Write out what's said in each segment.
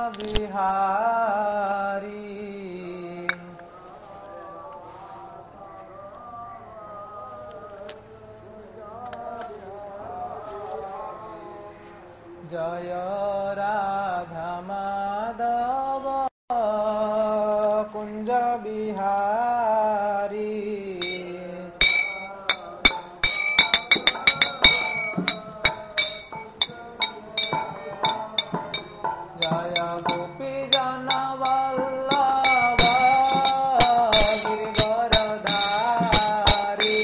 बिहारी जय राधा माधव कुंज बिहारी जय गोपी जन वल्लभ गिरिवरधारी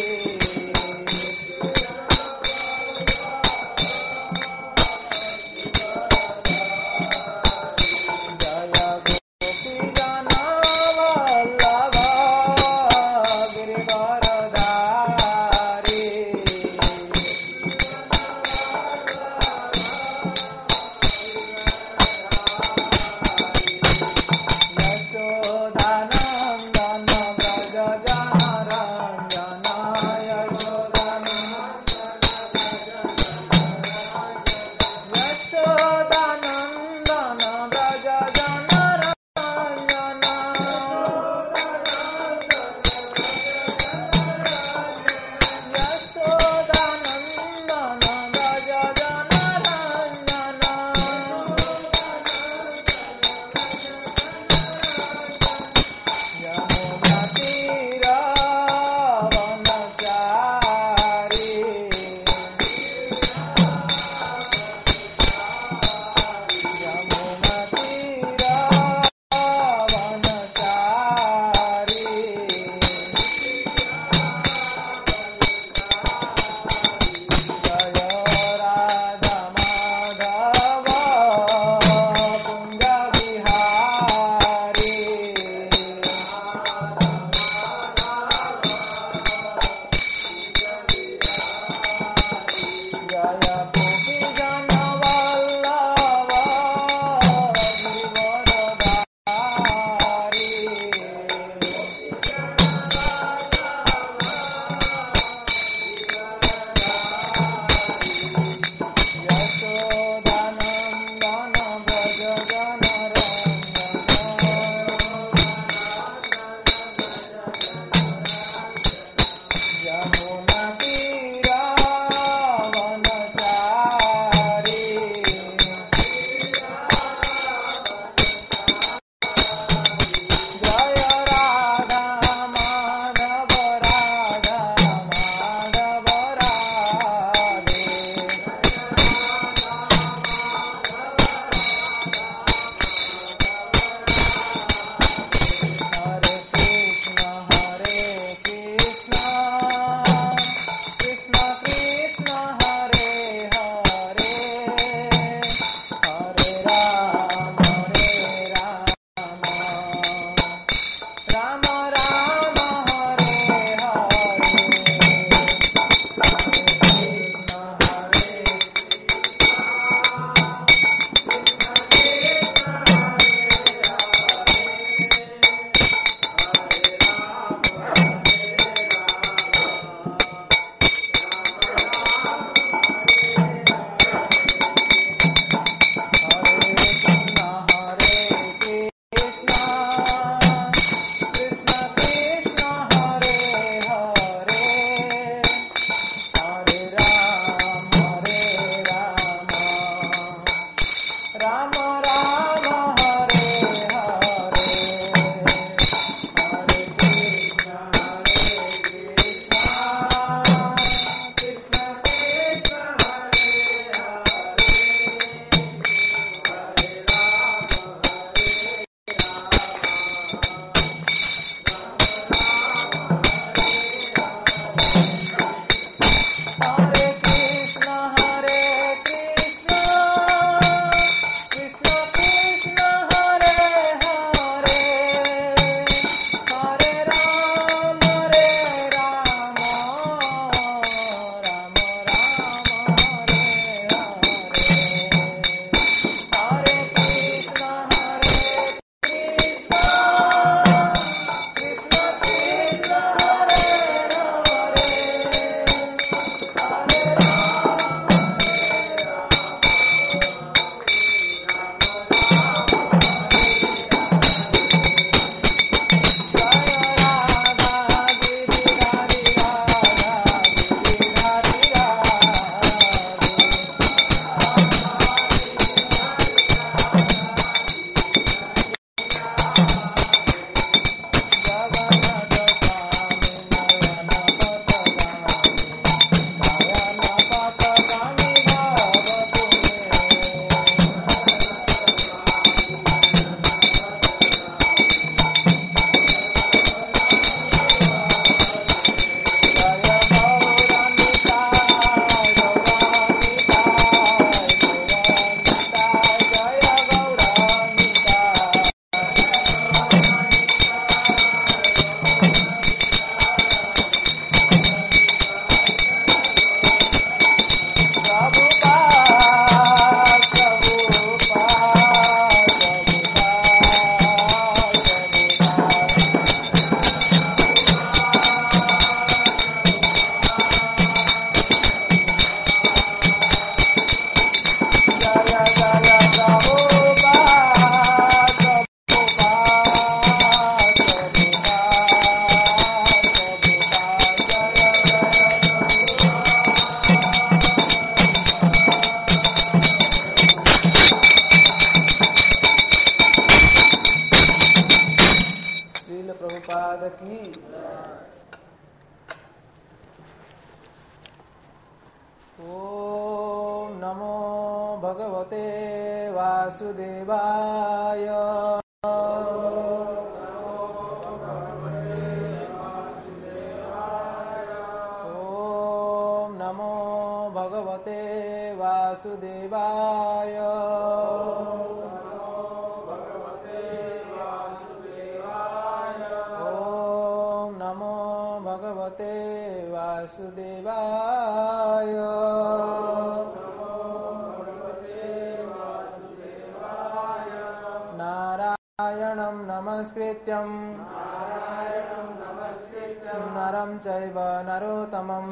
नरं चैव नरोत्तमं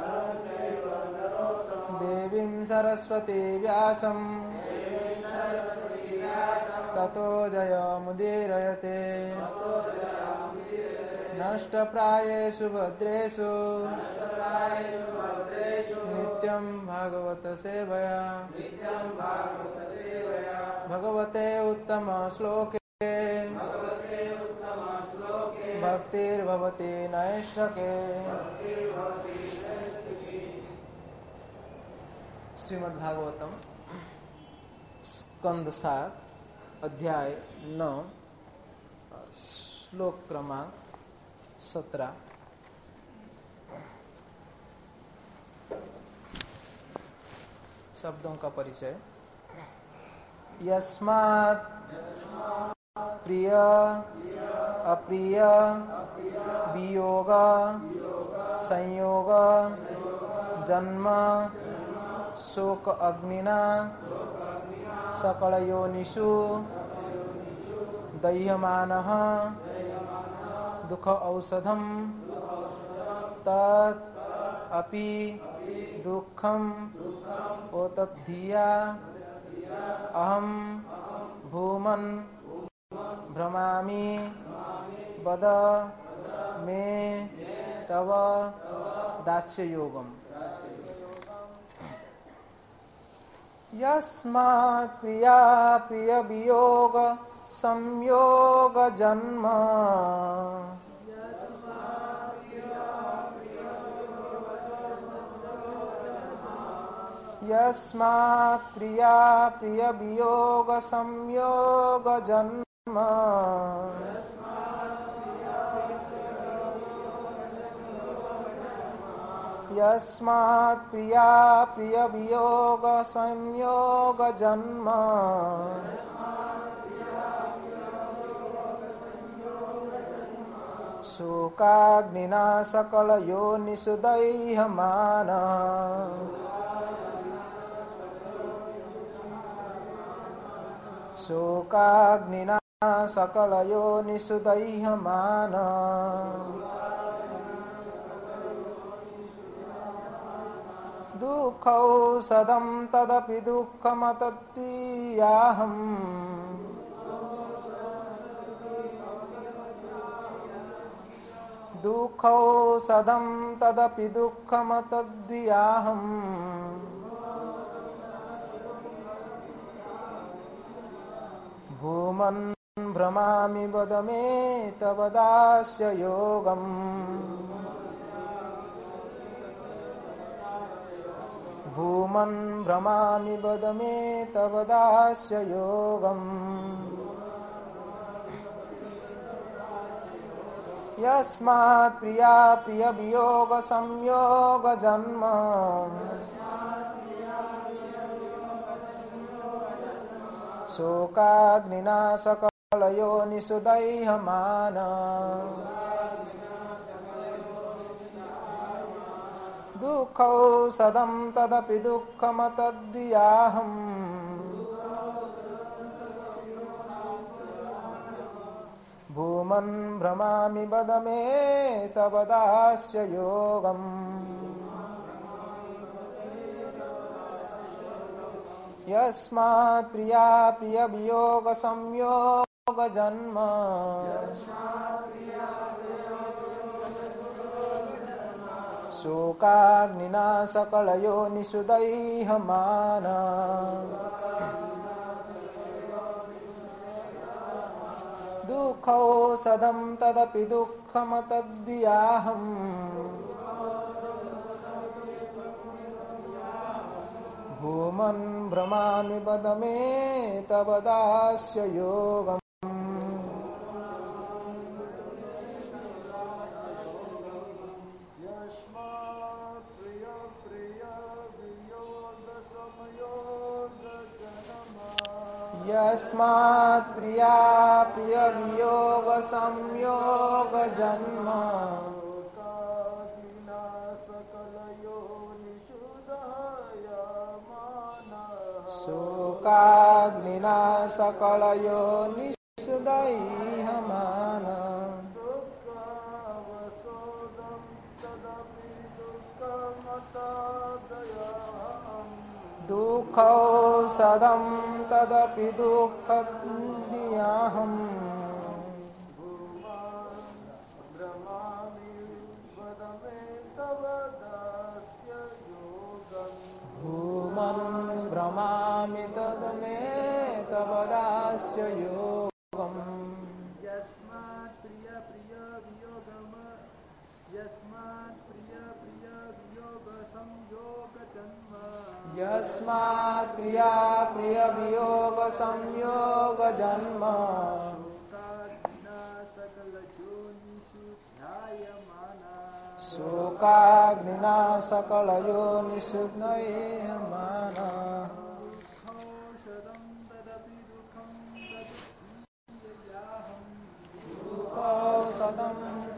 देवीं सरस्वती व्यासं ततो जयमुदीरयते नष्टप्रायेषु भद्रेषु नित्यं भागवत सेवया भगवते उत्तम श्लोके भक्तिर्भवति नैष्ठके। श्रीमद् भागवतम स्कंद 7 अध्याय 9 श्लोक क्रमांक 17। शब्दों का परिचय। यस्मात् प्रिय अप्रिय वियोग संयोग जन्म शोक अग्निना सकलयोनिषु दह्यमानः दुख औषधम तत् अपि दुःखम ओतद्धिया अहम भूमन् भ्रमामि वद मे तव दास्ययोगम्। यस्मात् प्रिया प्रिय वियोग संयोग जन्म यस्मात् प्रिया प्रिय वियोग संयोग जन्म यस्मात् प्रिया प्रिय वियोग संयोग जन्म शोकाग्निना सकलयोनिषु दह्यमानः शोकाग्निना सकलयोनिषु दह्यमानः दुःखौषधं तदपि दुःखमतद्धियाहम् दुःखौषधं तदपि दुःखमतद्धियाहम् भूमन् भ्रमामि वद मे तव दास्ययोगम् भूमन् भ्रमामि वद मे तव दास्ययोगम्। यस्मात् प्रिया प्रिय वियोग संयोग जन्म शोकाग्निना सकलयोनिषु दह्यमानः दुःखौषधं तदपि दुःखमतद्वियाहम् भूमन् भ्रमामि वद मे तव दास्य योगम् यस्मात् प्रिया प्रिय वियोग संयोग जन्म शोकाग्निना सकलयोनिषु दह्यमान दुःखौषधं तदपि दुःखमतद्वियाहम् भूमन् भ्रमामि वद मे तव दास्य योगम् यस्मात् प्रिया प्रिय वियोग संयोग जन्म शोकाग्निना सकलयोनिषु दह्यमान दुःखौषधं तदपि दुःखदियाहम् भूमन् भ्रमामि तद मे तव दास्य योगम् यस्मात् प्रिय प्रिय वियोगम यस्मात् प्रिय प्रिय वियोग संयोग जन्म यस्मात् प्रिया प्रिय वियोग संयोग जन्म शोकाग्निना सकलयोनिषु दह्यमान दुःखौषधं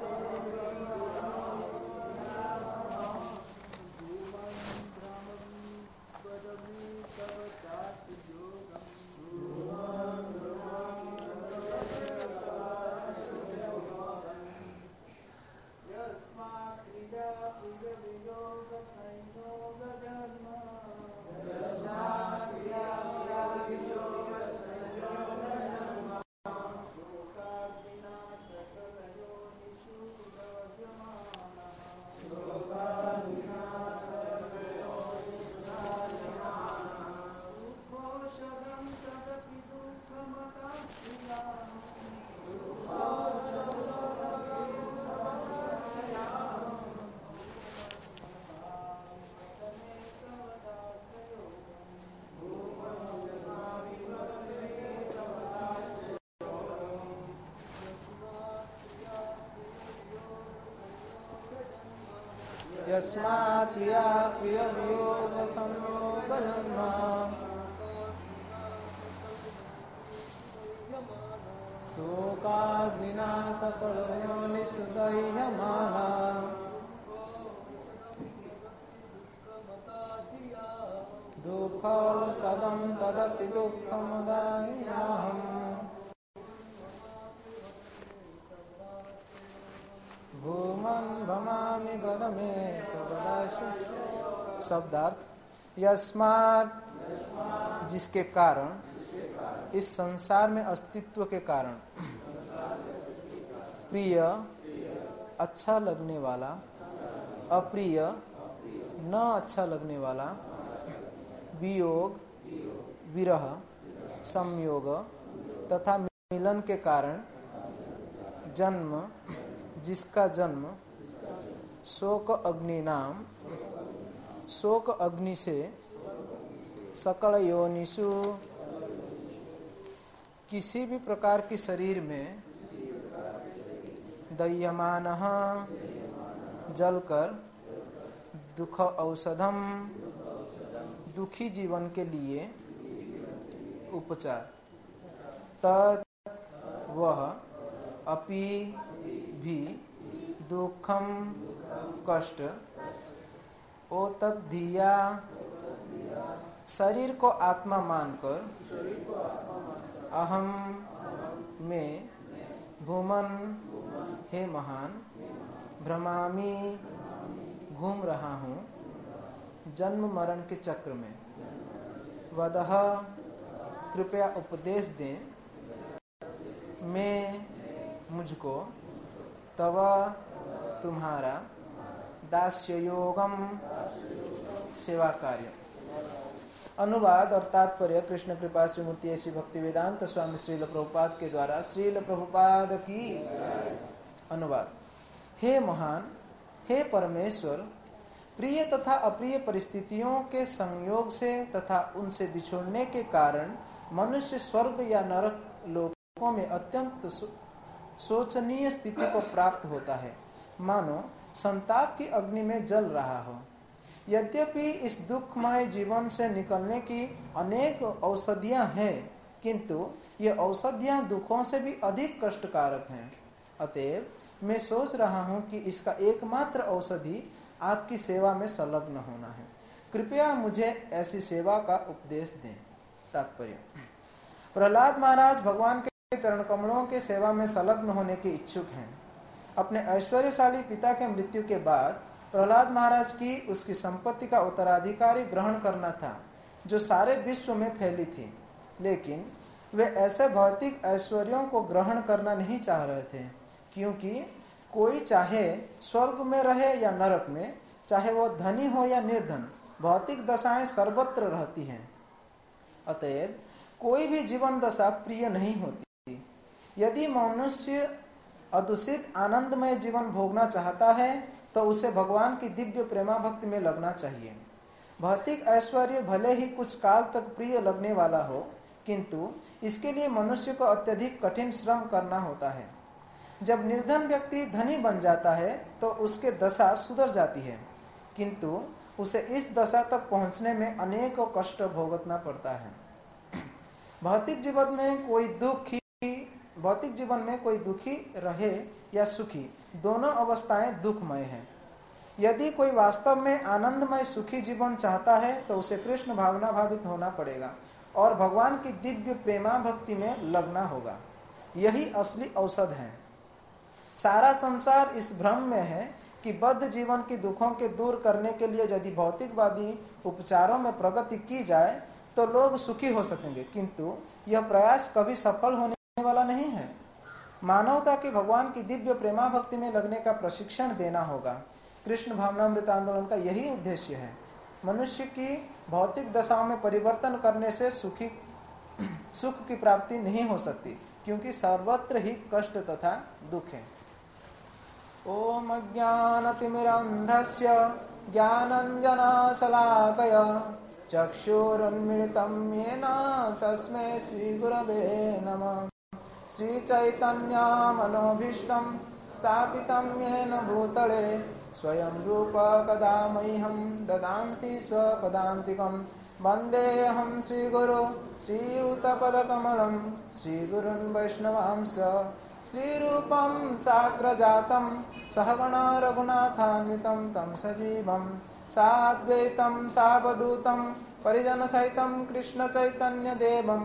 यस्मात् प्रिया प्रिय वियोग संयोग जन्म शोकाग्निना सकलयोनिषु दह्यमान दुःखौषधं तदपि दुःखमदाह्यहम् भूमन् भ्रमामि वद मे तव दास्य। शब्दार्थ यस्मात् जिसके कारण, इस संसार में अस्तित्व के कारण, प्रिय अच्छा लगने वाला, अप्रिय न अच्छा लगने वाला, वियोग विरह संयोग तथा मिलन के कारण, जन्म जिसका जन्म शोक अग्नि नाम, शोक अग्नि से सकल योनिषु किसी भी प्रकार की शरीर में दह्यमानः जलकर दुख औषधम दुखी जीवन के लिए उपचार, तत् वह अपि भी दुखम कष्ट ओ तद्धिया शरीर को आत्मा मानकर अहम में भूमन हे महान भ्रमामि घूम रहा हूँ जन्म मरण के चक्र में। वदह कृपया उपदेश दें मैं मुझको तव तुम्हारा दास्य योगम सेवा कार्य। अनुवाद और तात्पर्य कृष्ण कृपा श्रीमूर्ति ऐसी भक्ति वेदांत स्वामी श्रील प्रभुपाद के द्वारा। श्रील प्रभुपाद की अनुवाद। हे महान, हे परमेश्वर, प्रिय तथा अप्रिय परिस्थितियों के संयोग से तथा उनसे बिछुड़ने के कारण मनुष्य स्वर्ग या नरक लोकों में अत्यंत शोचनीय स्थिति को प्राप्त होता है, मानो संताप की अग्नि में जल रहा हो। यद्यपि इस दुखमय जीवन से निकलने की अनेक औषधियां हैं, किंतु ये औषधियां दुखों से भी अधिक कष्टकारक हैं। अतएव मैं सोच रहा हूं कि इसका एकमात्र औषधि आपकी सेवा में संलग्न होना है। कृपया मुझे ऐसी सेवा का उपदेश दें। तात्पर्य। प्रहलाद महाराज भगवान के चरण कमलों के सेवा में संलग्न होने के इच्छुक हैं। अपने ऐश्वर्यशाली पिता के मृत्यु के बाद प्रहलाद महाराज की उसकी संपत्ति का उत्तराधिकारी ग्रहण करना था, जो सारे विश्व में फैली थी, लेकिन वे ऐसे भौतिक ऐश्वर्यों को ग्रहण करना नहीं चाह रहे थे, क्योंकि कोई चाहे स्वर्ग में रहे या नरक में, चाहे वो धनी हो या निर्धन, भौतिक दशाएं सर्वत्र रहती हैं। अतएव कोई भी जीवन दशा प्रिय नहीं होती। यदि मनुष्य अदूषित आनंदमय जीवन भोगना चाहता है तो उसे भगवान की दिव्य प्रेमा भक्ति में लगना चाहिए। भौतिक ऐश्वर्य भले ही कुछ काल तक प्रिय लगने वाला हो, किंतु इसके लिए मनुष्य को अत्यधिक कठिन श्रम करना होता है। जब निर्धन व्यक्ति धनी बन जाता है तो उसके दशा सुधर जाती है, किंतु उसे इस दशा तक पहुंचने में अनेकों कष्ट भोगतना पड़ता है। भौतिक जीवन में कोई दुखी रहे या सुखी, दोनों अवस्थाएं दुखमय हैं। यदि कोई वास्तव में आनंदमय सुखी जीवन चाहता है तो उसे कृष्ण भावना भावित होना पड़ेगा और भगवान की दिव्य प्रेमा भक्ति में लगना होगा। यही असली औषध है। सारा संसार इस भ्रम में है कि बद्ध जीवन की दुखों के दूर करने के लिए यदि भौतिकवादी उपचारों में प्रगति की जाए तो लोग सुखी हो सकेंगे, किंतु यह प्रयास कभी सफल होने वाला नहीं है। मानवता की भगवान की दिव्य प्रेमा भक्ति में लगने का प्रशिक्षण देना होगा। कृष्ण भावनामृत आंदोलन का यही उद्देश्य है। मनुष्य की भौतिक दशाओं में परिवर्तन करने से सुख की प्राप्ति नहीं हो सकती, क्योंकि सर्वत्र ही कष्ट तथा दुख है। ओम अज्ञानतिमिरन्धस्य ज्ञानाञ्जनशलाकया चक्षुरुन्मीलितं येन तस्मै श्रीगुरवे नमः। श्रीचैतन्यमनोभीष्टं स्थापितं येन भूतले स्वयं रूप कदा मह्यं ददान्ति स्वपदान्तिकं। वन्देऽहं श्रीगुरो श्रीयुतपदकमलं श्रीगुरुन् वैष्णवांश श्रीरूपं साग्रजातं सहगण रघुनाथान्वितं तं सजीवं साद्वैतं सावधूतं परिजनसहितं कृष्णचैतन्यदेवं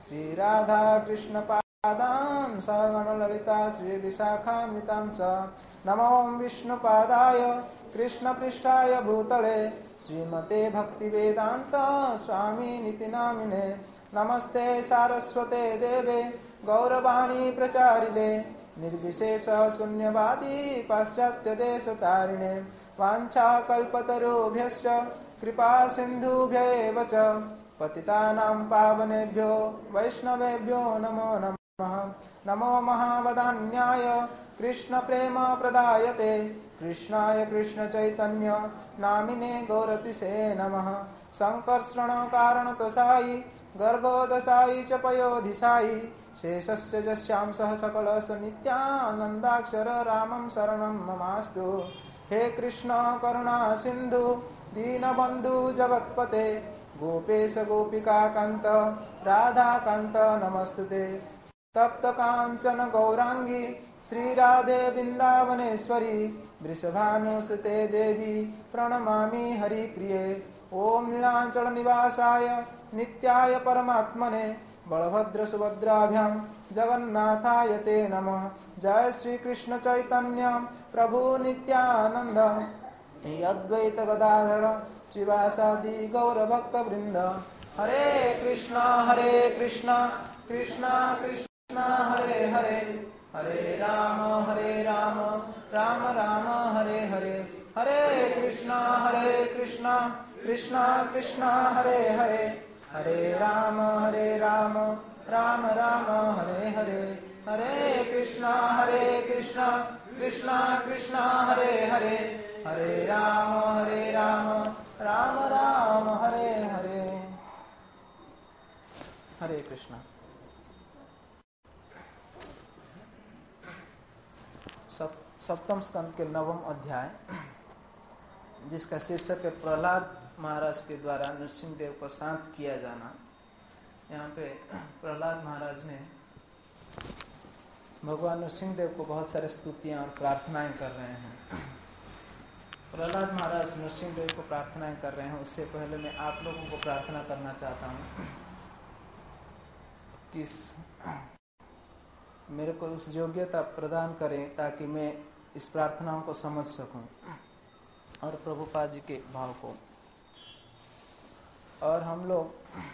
श्रीराधाकृष्णपादान् सहगण ललिता श्रीविशाखान्वितां च। नमो विष्णुपादाय कृष्णपृष्ठाय भूतले श्रीमते भक्तिवेदान्त स्वामिनिति नामिने। नमस्ते सारस्वते देवे गौरवाणी प्रचारिणे निर्विशेष शून्यवादी पाश्चात्य देशतारिणे। वाञ्छाकल्पतरुभ्यश्च कृपा सिन्धुभ्यैव च पतितानां पावनेभ्यो वैष्णवेभ्यो नमो नमः। नमो महावदान्याय कृष्ण प्रेम प्रदायते कृष्णाय कृष्ण चैतन्य नामिने गौरतिसे नमः। संकर्षण कारणतोषायि गर्भोदशायि च पयोधिशायि शेषस्य जस्यां सह सकलस नित्यानन्दाक्षर रामं शरणं ममास्तु। हे कृष्ण करुणा सिन्धु दीनबन्धु जगत्पते गोपेश गोपिका कान्त राधा कान्त नमस्तुते। तप्त कांचन गौरांगी श्री राधे वृंदावनेश्वरी वृषभानुसुते देवी प्रणमामि हरिप्रिये। ओम नीलाचल निवासाय नित्याय परमात्मने बलभद्र सुभद्राभ्यां जगन्नाथाय ते नमः। जय श्री कृष्ण चैतन्य प्रभु नित्यानंद अद्वैत गदाधर श्रीवासादि गौर भक्त वृंद। हरे कृष्णा कृष्णा कृष्णा हरे हरे, हरे राम राम राम हरे हरे। हरे कृष्णा कृष्णा कृष्णा हरे हरे, हरे राम राम राम हरे हरे। हरे कृष्णा कृष्णा हरे हरे, हरे राम राम राम हरे हरे। हरे कृष्णा। सप्तम स्कंद के 9वें अध्याय, जिसका शीर्षक है प्रहलाद महाराज के द्वारा नरसिंह देव को शांत किया जाना। यहाँ पे प्रहलाद महाराज ने भगवान नरसिंह देव को बहुत सारे स्तुतियां और प्रार्थनाएं कर रहे हैं। प्रहलाद महाराज नरसिंह देव को प्रार्थनाएं कर रहे हैं। उससे पहले मैं आप लोगों को प्रार्थना करना चाहता हूँ कि मेरे को उस योग्यता प्रदान करें ताकि मैं इस प्रार्थनाओं को समझ सकूं और प्रभुपाद जी के भाव को। और हम लोग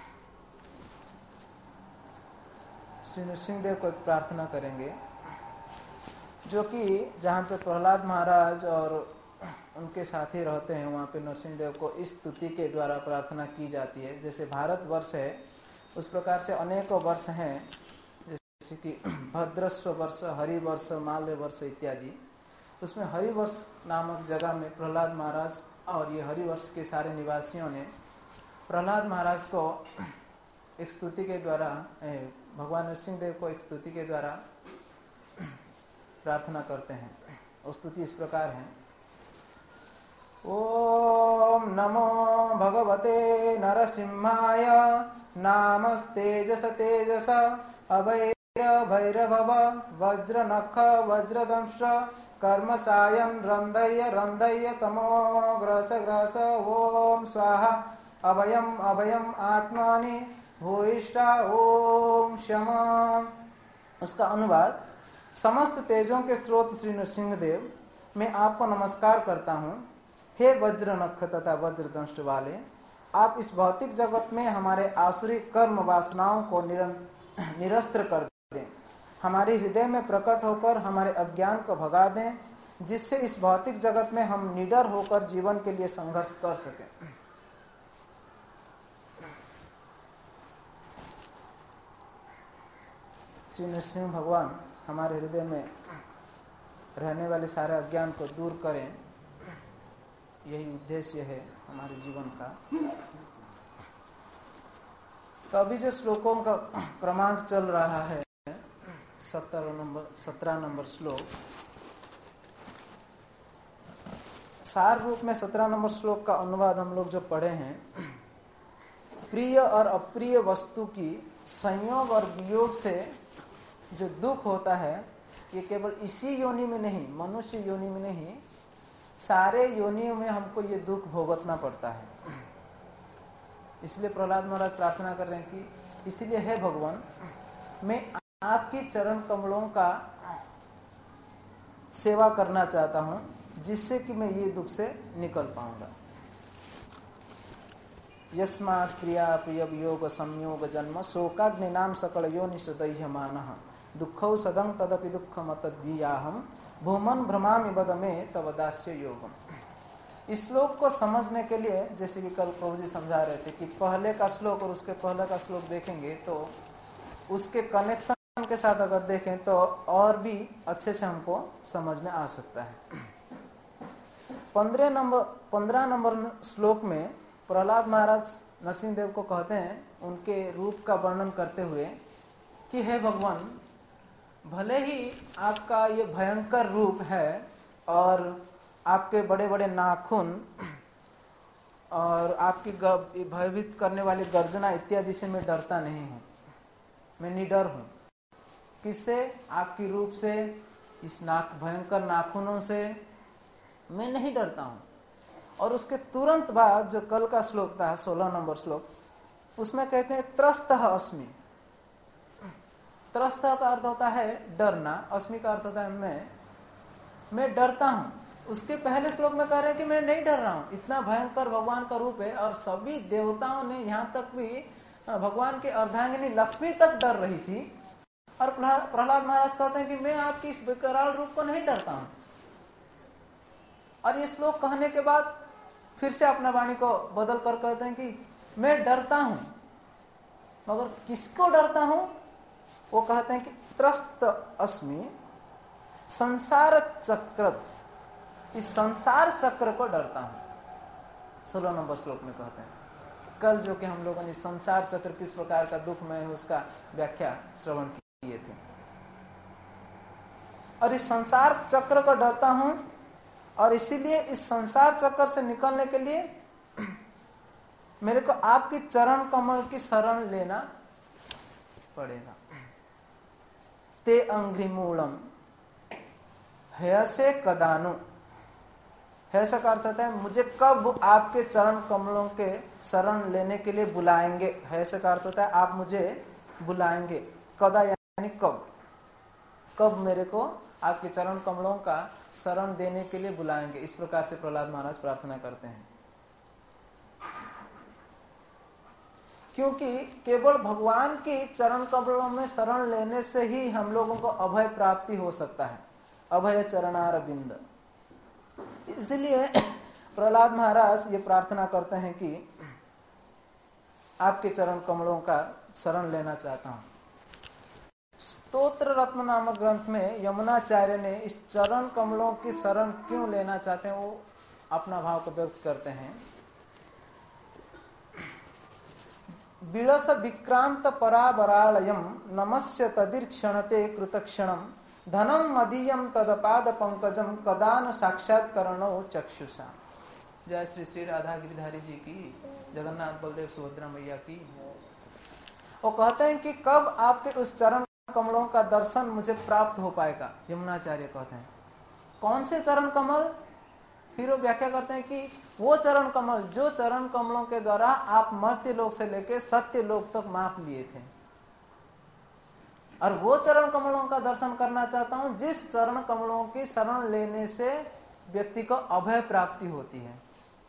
श्री नरसिंह देव को एक प्रार्थना करेंगे, जो कि जहाँ पे प्रहलाद महाराज और उनके साथी रहते हैं वहाँ पे नरसिंह देव को इस स्तुति के द्वारा प्रार्थना की जाती है। जैसे भारत वर्ष है उस प्रकार से अनेकों वर्ष हैं, जैसे कि भद्रस्व वर्ष, हरिवर्ष, माल्य वर्ष इत्यादि। उसमें हरिवर्ष नामक जगह में प्रहलाद महाराज और ये हरिवर्ष के सारे निवासियों ने प्रहलाद महाराज को एक स्तुति के द्वारा, भगवान नरसिंह देव को एक स्तुति के द्वारा प्रार्थना करते हैं। वो स्तुति इस प्रकार है। ओम नमो भगवते नरसिंहाय नामस्तेजस तेजस अभैर भैरभव वज्रनख वज्रदंश कर्मसायं रंदय तमो ग्रस ओम स्वाहा अभयम आत्मानि भूयिष्ठा ओम क्षमा। उसका अनुवाद। समस्त तेजों के स्रोत श्री नरसिंह देव, मैं आपको नमस्कार करता हूँ। हे वज्र नख तथा वज्रदंष्ट वाले, आप इस भौतिक जगत में हमारे आसुरी कर्म वासनाओं को निरस्त्र कर दें, हमारे हृदय में प्रकट होकर हमारे अज्ञान को भगा दें, जिससे इस भौतिक जगत में हम निडर होकर जीवन के लिए संघर्ष कर सकें। श्री नरसिंह भगवान हमारे हृदय में रहने वाले सारे अज्ञान को दूर करें, यही उद्देश्य है हमारे जीवन का। तो अभी जो श्लोकों का क्रमांक चल रहा है 17 नंबर श्लोक, सार रूप में 17 नंबर श्लोक का अनुवाद हम लोग जो पढ़े हैं, प्रिय और अप्रिय वस्तु की संयोग और वियोग से जो दुख होता है, ये केवल इसी योनि में नहीं, मनुष्य योनि में नहीं, सारे योनियों में हमको ये दुख भोगतना पड़ता है। इसलिए प्रहलाद महाराज प्रार्थना कर रहे हैं कि इसलिए हे भगवान, मैं आपकी चरण कमलों का सेवा करना चाहता हूं, जिससे कि मैं ये दुख से निकल पाऊंगा। यस्मात् प्रिया प्रिय वियोग संयोग जन्म शोकाग्नि नाम सकल योनिषु दह्यमानः दुःखौ सदं तदपि दुःखम तद्वियाहम भूमन भ्रमामि बद में तव दास्य योगम। इस श्लोक को समझने के लिए, जैसे कि कल प्रभु जी समझा रहे थे कि पहले का श्लोक और उसके पहले का श्लोक देखेंगे तो उसके कनेक्शन के साथ अगर देखें तो और भी अच्छे से हमको समझ में आ सकता है। 15 नंबर श्लोक में प्रहलाद महाराज नरसिंह देव को कहते हैं, उनके रूप का वर्णन करते हुए कि हे भगवान, भले ही आपका ये भयंकर रूप है और आपके बड़े बड़े नाखून और आपकी भयभीत करने वाली गर्जना इत्यादि से मैं डरता नहीं हूँ, मैं निडर हूँ। किससे? आपकी रूप से, इस भयंकर नाखूनों से मैं नहीं डरता हूं। और उसके तुरंत बाद जो कल का श्लोक था 16 नंबर श्लोक, उसमें कहते हैं त्रस्तः अस्मि। त्रस्त का अर्थ होता है डरना, अस्मि का अर्थ होता है मैं डरता हूं। उसके पहले श्लोक में कह रहे हैं कि मैं नहीं डर रहा हूं। इतना भयंकर भगवान का रूप है और सभी देवताओं ने, यहां तक भी भगवान की अर्धांगिनी लक्ष्मी तक डर रही थी। और प्रहलाद महाराज कहते हैं कि मैं आपकी इस विकराल रूप को नहीं डरता हूं। और ये श्लोक कहने के बाद फिर से अपना वाणी को बदल कर कहते हैं कि मैं डरता हूं, मगर किसको डरता हूं? वो कहते हैं कि त्रस्त अस्मि संसार चक्र, इस संसार चक्र को डरता हूं। 16 नंबर श्लोक में कहते हैं। कल जो कि हम लोगों ने संसार चक्र किस प्रकार का दुखमय है उसका व्याख्या श्रवण किए थे। और इस संसार चक्र को डरता हूं और इसीलिए इस संसार चक्र से निकलने के लिए मेरे को आपकी चरण कमल की शरण लेना पड़ेगा। ते अंघ्रिमूलम हयसे कदानु, ऐसा का अर्थ होता है मुझे कब आपके चरण कमलों के शरण लेने के लिए बुलाएंगे। ऐसा का अर्थ होता है आप मुझे बुलाएंगे। कदा यानी कब, कब मेरे को आपके चरण कमलों का शरण देने के लिए बुलाएंगे। इस प्रकार से प्रहलाद महाराज प्रार्थना करते हैं। क्योंकि केवल भगवान की चरण कमलों में शरण लेने से ही हम लोगों को अभय प्राप्ति हो सकता है। अभय चरणारविंद। इसलिए प्रहलाद महाराज ये प्रार्थना करते हैं कि आपके चरण कमलों का शरण लेना चाहता हूं। स्तोत्र रत्न नामक ग्रंथ में यमुनाचार्य ने इस चरण कमलों की शरण क्यों लेना चाहते हैं वो अपना भाव को व्यक्त करते हैं। विलस विक्रांत पराबरालयम नमस्य तदीर्क्षणते कृतक्षणम धनम मदीयम तदपाद पंकजम कदान साक्षात्करणो चक्षुषा। जय श्री श्री राधा गिरिधारी जी की, जगन्नाथ बलदेव सुभद्रा मैया की। वो कहते हैं कि कब आपके उस चरण कमलों का दर्शन मुझे प्राप्त हो पाएगा। यमुनाचार्य कहते हैं कौन से चरण कमल? फिर वो व्याख्या करते हैं कि वो चरण कमल जो चरण कमलों के द्वारा आप मर्त्य लोक से लेकर सत्य लोक तक माप लिए थे। और वो चरण कमलों का दर्शन करना चाहता हूं जिस चरण कमलों की शरण लेने से व्यक्ति को अभय प्राप्ति होती है।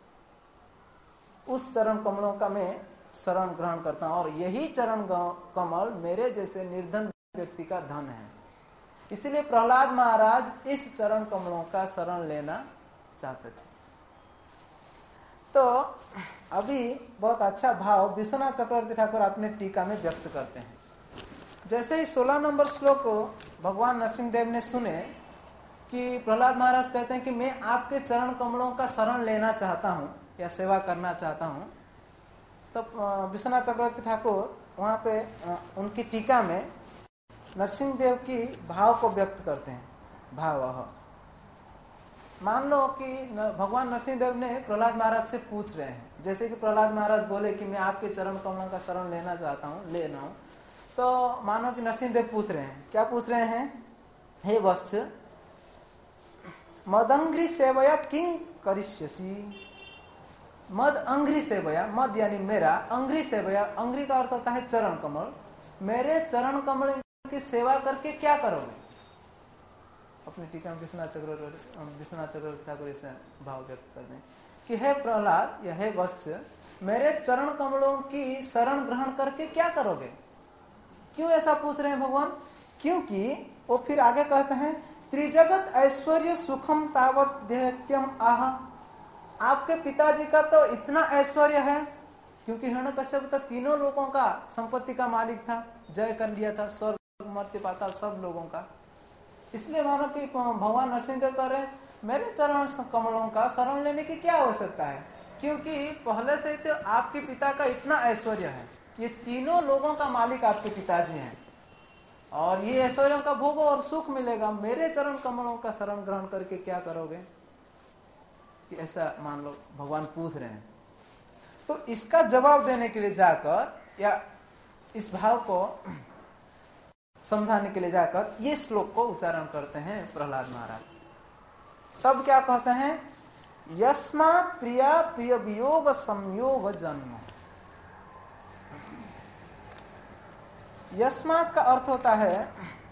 उस चरण कमलों का मैं शरण ग्रहण करता हूं और यही चरण कमल मेरे जैसे निर्धन व्यक्ति का धन है। इसलिए प्रहलाद महाराज इस चरण कमलों का शरण लेना चाहते थे। तो अभी बहुत अच्छा भाव विश्वनाथ चक्रवर्ती ठाकुर अपने टीका में व्यक्त करते हैं। जैसे ही 16 नंबर श्लोक को भगवान नरसिंह देव ने सुने कि प्रहलाद महाराज कहते हैं कि मैं आपके चरण कमलों का शरण लेना चाहता हूं या सेवा करना चाहता हूं, तो विश्वनाथ चक्रवर्ती ठाकुर वहां पे उनकी टीका में नरसिंह देव की भाव को व्यक्त करते हैं। भाव, मान लो कि भगवान नरसिंह देव ने प्रहलाद महाराज से पूछ रहे हैं, जैसे कि प्रहलाद महाराज बोले कि मैं आपके चरण कमलों का शरण लेना चाहता हूं, लेना हूं, तो मानो कि नरसिंह देव पूछ रहे हैं, क्या पूछ रहे हैं? हे वत्स मदंघ्रि सेवया किंग करिष्यसि। मद अंघ्रि सेवया, मद यानी मेरा, अंघ्रि सेवया, अंघ्रि का अर्थ होता है चरण कमल, मेरे चरण कमल की सेवा करके क्या करोगे? अपनी टीका में विश्वनाथ चक्रवर्ती ठाकुर ऐसे भाव व्यक्त कर दें कि हे प्रहलाद या हे वत्स, मेरे चरण कमलों की शरण ग्रहण करके क्या करोगे? क्यों ऐसा पूछ रहे हैं भगवान? क्योंकि वो फिर आगे कहते हैं त्रिजगत ऐश्वर्य सुखम तावत ध्यत्यम आह। आपके पिताजी का तो इतना ऐश्वर्य है, क्योंकि हिरण्यकश्यप तो तीनों लोगों का संपत्ति का मालिक था, जय कर लिया था स्वर्ग मर्त्य पाताल सब लोगों का। इसलिए मानो कि भगवान नरसिंह देव कह रहे मेरे चरण कमलों का शरण लेने की क्या आवश्यकता है, क्योंकि पहले से तो आपके पिता का इतना ऐश्वर्य है, ये तीनों लोगों का मालिक आपके पिताजी हैं और ये ऐश्वर्यों का भोग और सुख मिलेगा, मेरे चरण कमलों का शरण ग्रहण करके क्या करोगे? कि ऐसा मान लो भगवान पूछ रहे हैं। तो इसका जवाब देने के लिए जाकर या इस भाव को समझाने के लिए जाकर ये श्लोक को उच्चारण करते हैं प्रहलाद महाराज। तब क्या कहते हैं, यस्मात् प्रिया प्रिय वियोग संयोग जन्म। यस्मात् का अर्थ होता है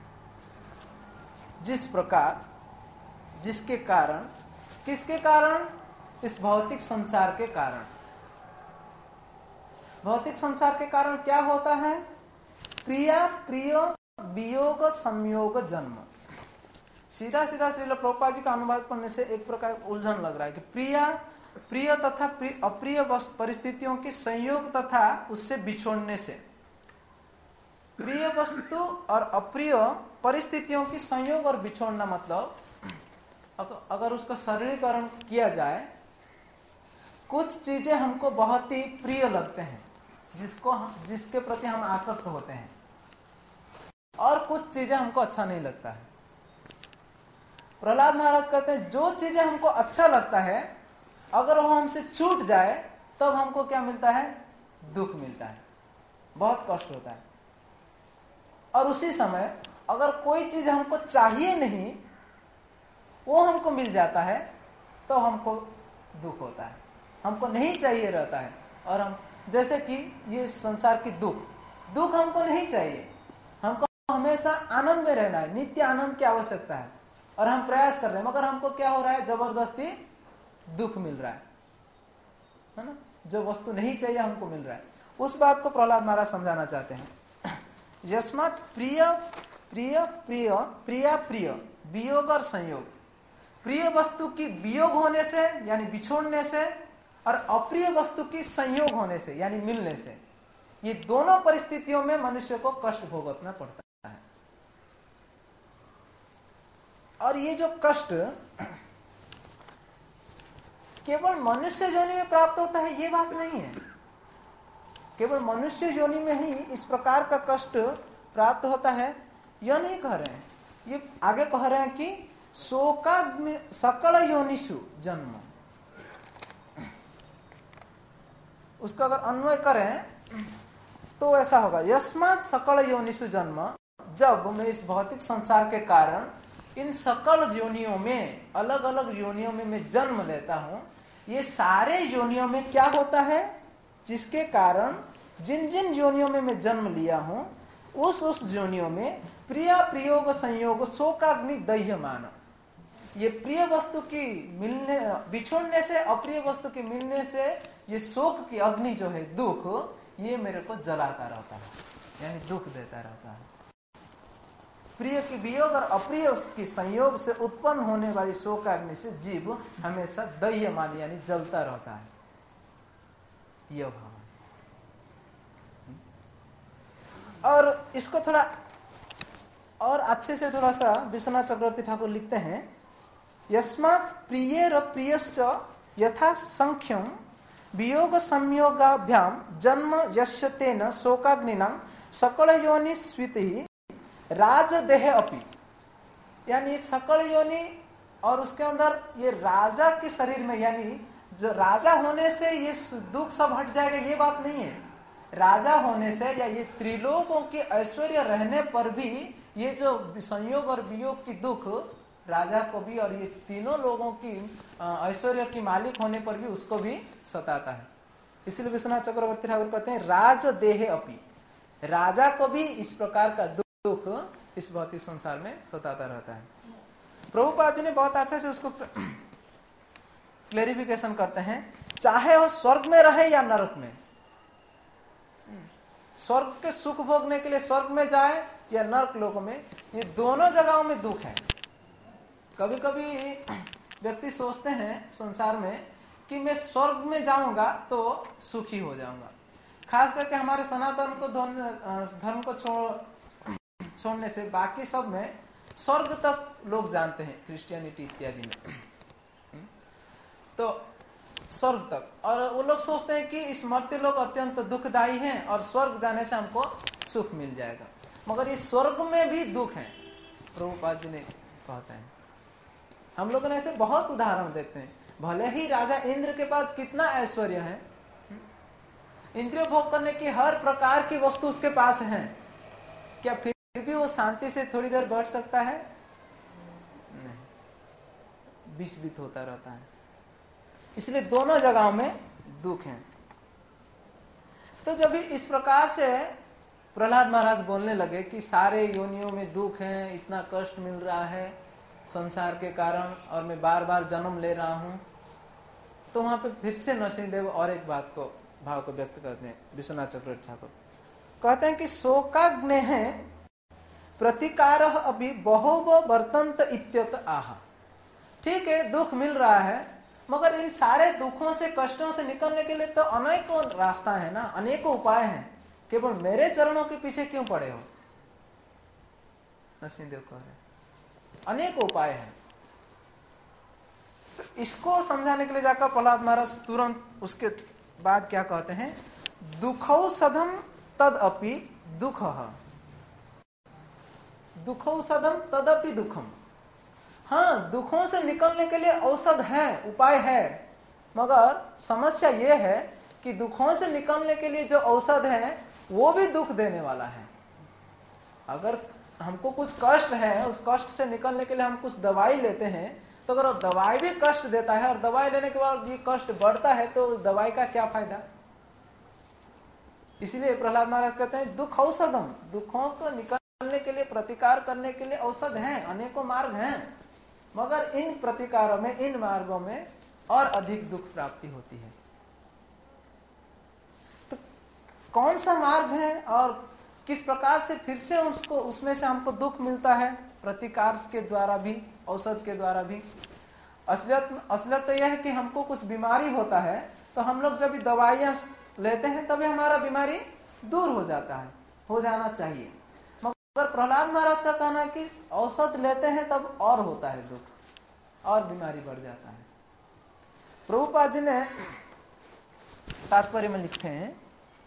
जिस प्रकार, जिसके कारण, किसके कारण, इस भौतिक संसार के कारण। भौतिक संसार के कारण क्या होता है, प्रिया प्रिय वियोग संयोग जन्म। सीधा सीधा श्रील प्रभुपाद जी का अनुवाद पढ़ने से एक प्रकार उलझन लग रहा है कि प्रिया प्रिय तथा अप्रिय परिस्थितियों के संयोग तथा उससे बिछोड़ने से, प्रिय वस्तु और अप्रिय परिस्थितियों की संयोग और बिछोड़ना, मतलब अगर उसका सरलीकरण किया जाए, कुछ चीजें हमको बहुत ही प्रिय लगते हैं, जिसके प्रति हम आसक्त होते हैं, और कुछ चीजें हमको अच्छा नहीं लगता है। प्रहलाद महाराज कहते हैं जो चीजें हमको अच्छा लगता है अगर वो हमसे छूट जाए तब हमको क्या मिलता है, दुख मिलता है, बहुत कष्ट होता है। और उसी समय अगर कोई चीज हमको चाहिए नहीं, वो हमको मिल जाता है तो हमको दुख होता है, हमको नहीं चाहिए रहता है। और हम, जैसे कि ये संसार की दुख हमको नहीं चाहिए, हमको हमेशा आनंद में रहना है, नित्य आनंद की आवश्यकता है, और हम प्रयास कर रहे हैं, मगर हमको क्या हो रहा है, जबरदस्ती दुख मिल रहा है ना, जो वस्तु नहीं चाहिए हमको मिल रहा है। उस बात को प्रहलाद महाराज समझाना चाहते हैं। यस्मात् प्रिय प्रिय प्रिय प्रिया प्रिय वियोग और संयोग, प्रिय वस्तु की वियोग होने से यानी बिछोड़ने से, और अप्रिय वस्तु की संयोग होने से यानी मिलने से, ये दोनों परिस्थितियों में मनुष्य को कष्ट भोगतना पड़ता है। और ये जो कष्ट केवल मनुष्य योनि में प्राप्त होता है ये बात नहीं है, केवल मनुष्य योनि में ही इस प्रकार का कष्ट प्राप्त होता है यह नहीं कह रहे हैं। ये आगे कह रहे हैं कि शोकाग्नि सकल योनिषु जन्म, उसका अगर अन्वय करें तो ऐसा होगा, यस्मात् सकल योनिषु जन्म, जब मैं इस भौतिक संसार के कारण इन सकल योनियों में, अलग अलग योनियों में मैं जन्म लेता हूं, ये सारे योनियों में क्या होता है, जिसके कारण जिन जिन योनियों में मैं जन्म लिया हूं उस योनियों में प्रिया प्रियोग संयोग शोकाग्नि दह्यमान, ये प्रिय वस्तु की मिलने बिछोड़ने से, अप्रिय वस्तु की मिलने से ये शोक की अग्नि जो है, दुख, ये मेरे को जलाता रहता है, यानी दुख देता रहता है। प्रिय की वियोग और अप्रिय की संयोग से उत्पन्न होने वाली शोकाग्नि से जीव हमेशा दह्यमान यानी जलता रहता है, यह भाव। और इसको थोड़ा और अच्छे से थोड़ा सा विश्वनाथ चक्रवर्ती ठाकुर लिखते हैं, यस्मात् प्रियेर प्रियश्च यथा संख्यम वियोग संयोगाभ्याम जन्म यस्य तेन शोकाग्निना सकल योनि स्विति राजदेह अपि, यानी सकल योनि और उसके अंदर ये राजा के शरीर में, यानी जो राजा होने से ये दुख सब हट जाएगा ये बात नहीं है। राजा होने से या ये त्रिलोकों के ऐश्वर्य रहने पर भी ये जो संयोग और वियोग की दुख राजा को भी, और ये तीनों लोगों की ऐश्वर्य की मालिक होने पर भी उसको भी सताता है। इसलिए विश्वनाथ चक्रवर्ती ठाकुर कहते हैं राजदेह अपि, राजा को भी इस प्रकार का दुख इस भौतिक संसार में सताता रहता है। प्रभुपाद जी ने बहुत अच्छे से उसको क्लेरिफिकेशन करते हैं, चाहे वो स्वर्ग में रहे या नरक में, स्वर्ग के सुख भोगने के लिए स्वर्ग में जाए या नरक लोक में, ये दोनों जगहों में दुख है। कभी कभी व्यक्ति सोचते हैं संसार में कि मैं स्वर्ग में जाऊंगा तो सुखी हो जाऊंगा, खास करके हमारे सनातन को धर्म को छोड़ने से बाकी सब में स्वर्ग तक लोग जानते हैं, क्रिश्चियनिटी इत्यादि में तो स्वर्ग तक, और वो लोग सोचते हैं कि इस मर्त्य लोग अत्यंत दुखदायी हैं और स्वर्ग जाने से हमको सुख मिल जाएगा, मगर इस स्वर्ग में भी दुख है। प्रभुपाद जी ने कहते हैं, हम लोगों ने ऐसे बहुत उदाहरण देखते हैं, भले ही राजा इंद्र के पास कितना ऐश्वर्य है, इंद्रिय भोग करने की हर प्रकार की वस्तु उसके पास है, क्या फिर भी वो शांति से थोड़ी देर बैठ सकता है? नहीं। विचलित होता रहता है। इसलिए दोनों जगहों में दुख है। तो जब भी इस प्रकार से प्रहलाद महाराज बोलने लगे कि सारे योनियों में दुख है, इतना कष्ट मिल रहा है संसार के कारण और मैं बार बार जन्म ले रहा हूं, तो वहां पे फिर से नरसिंहदेव और एक बात को भाव को व्यक्त करते हैं। विश्वनाथ चक्रवर्ती ठाकुर कहते हैं कि शोकाग्ने है प्रतिकार अभी बहुव वर्तंत इत्यत आह। ठीक है, दुख मिल रहा है, मगर इन सारे दुखों से कष्टों से निकलने के लिए तो अनेकों रास्ता है ना, अनेकों उपाय हैं, केवल मेरे चरणों के पीछे क्यों पड़े हो? नरसिंहदेव कह रहे अनेक उपाय हैं। तो इसको समझाने के लिए जाकर प्रहलाद महाराज तुरंत उसके बाद क्या कहते हैं, दुखौषधम तदपि दुखः, दुखौषधम तदपि दुखम। हाँ, दुखों से निकलने के लिए औषध है, उपाय है, मगर समस्या यह है कि दुखों से निकलने के लिए जो औषध है वो भी दुख देने वाला है। अगर हमको कुछ कष्ट है, उस कष्ट से निकलने के लिए हम कुछ दवाई लेते हैं, तो अगर वो दवाई भी कष्ट देता है और दवाई लेने के बाद ये कष्ट बढ़ता है, तो दवाई का क्या फायदा? इसलिए प्रहलाद महाराज कहते हैं दुख औषधम, दुखों को निकलने के लिए, प्रतिकार करने के लिए औषध हैं, अनेकों मार्ग हैं, मगर इन प्रतिकारों में, इन मार्गों में और अधिक दुख प्राप्ति होती है। तो कौन सा मार्ग है और किस प्रकार से फिर से उसको, उसमें से हमको दुख मिलता है? प्रतिकार के द्वारा भी, औषध के द्वारा भी। असलियत तो यह है कि हमको कुछ बीमारी होता है, तो हम लोग जब दवाइयां लेते हैं तभी हमारा बीमारी दूर हो जाता है, हो जाना चाहिए। मगर प्रहलाद महाराज का कहना है कि औषध लेते हैं तब और होता है दुख, और बीमारी बढ़ जाता है। प्रभुपाद जी ने तात्पर्य में लिखते हैं,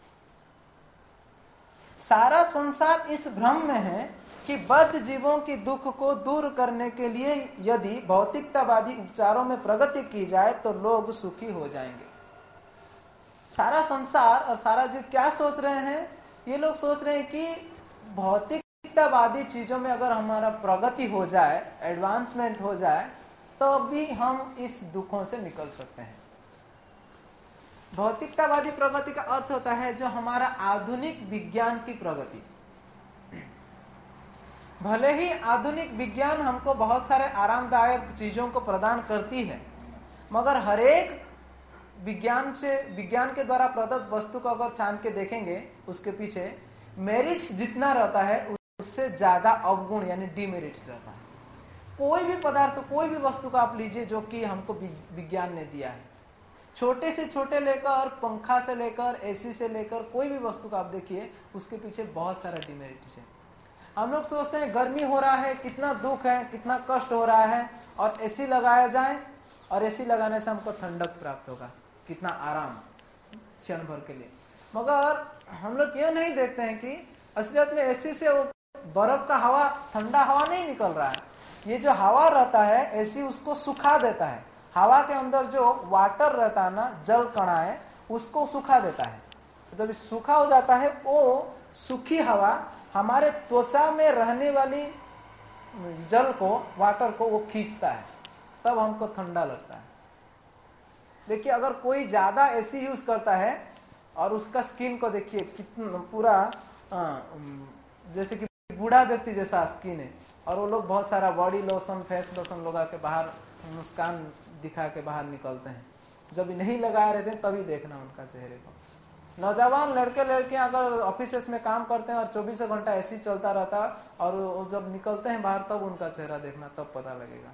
सारा संसार इस भ्रम में है कि बद्ध जीवों की दुख को दूर करने के लिए यदि भौतिकतावादी उपचारों में प्रगति की जाए तो लोग सुखी हो जाएंगे। सारा संसार और सारा जीव क्या सोच रहे हैं? ये लोग सोच रहे हैं कि भौतिकतावादी चीजों में अगर हमारा प्रगति हो जाए, एडवांसमेंट हो जाए, तो भी हम इस दुखों से निकल सकते हैं। भौतिकतावादी प्रगति का अर्थ होता है जो हमारा आधुनिक विज्ञान की प्रगति। भले ही आधुनिक विज्ञान हमको बहुत सारे आरामदायक चीजों को प्रदान करती है, मगर हर एक विज्ञान के द्वारा प्रदत्त वस्तु को अगर छान के देखेंगे, उसके पीछे मेरिट्स जितना रहता है उससे ज्यादा अवगुण यानी डीमेरिट्स रहता है। कोई भी पदार्थ, कोई भी वस्तु का आप लीजिए जो कि हमको विज्ञान ने दिया है, छोटे से छोटे लेकर, पंखा से लेकर, एसी से लेकर, कोई भी वस्तु का आप देखिए, उसके पीछे बहुत सारा डीमेरिट्स है। हम लोग सोचते हैं गर्मी हो रहा है, कितना दुख है, कितना कष्ट हो रहा है, और एसी लगाया जाए, और एसी लगाने से हमको ठंडक प्राप्त होगा, कितना आराम क्षण भर के लिए। मगर हम लोग ये नहीं देखते हैं कि असलियत में एसी से वो बर्फ का हवा, ठंडा हवा नहीं निकल रहा है। ये जो हवा रहता है, एसी उसको सुखा देता है। हवा के अंदर जो वाटर रहता है ना, जल कणाएं, उसको सुखा देता है। जब सूखा हो जाता है, वो सूखी हवा हमारे त्वचा में रहने वाली जल को, वाटर को वो खींचता है, तब हमको ठंडा लगता है। देखिए, अगर कोई ज्यादा एसी यूज करता है और उसका स्किन को देखिए, कितना पूरा जैसे कि बूढ़ा व्यक्ति जैसा स्किन है, और वो लोग बहुत सारा बॉडी लोशन, फेस लोशन लगा के बाहर मुस्कान दिखा के बाहर निकलते हैं। जब नहीं लगा रहे थे तभी देखना उनका चेहरे को। नौजवान लड़के लड़कियां अगर ऑफिस में काम करते हैं और 24 घंटा एसी चलता रहता है, और वो जब निकलते हैं बाहर, तब उनका चेहरा देखना, तब पता लगेगा।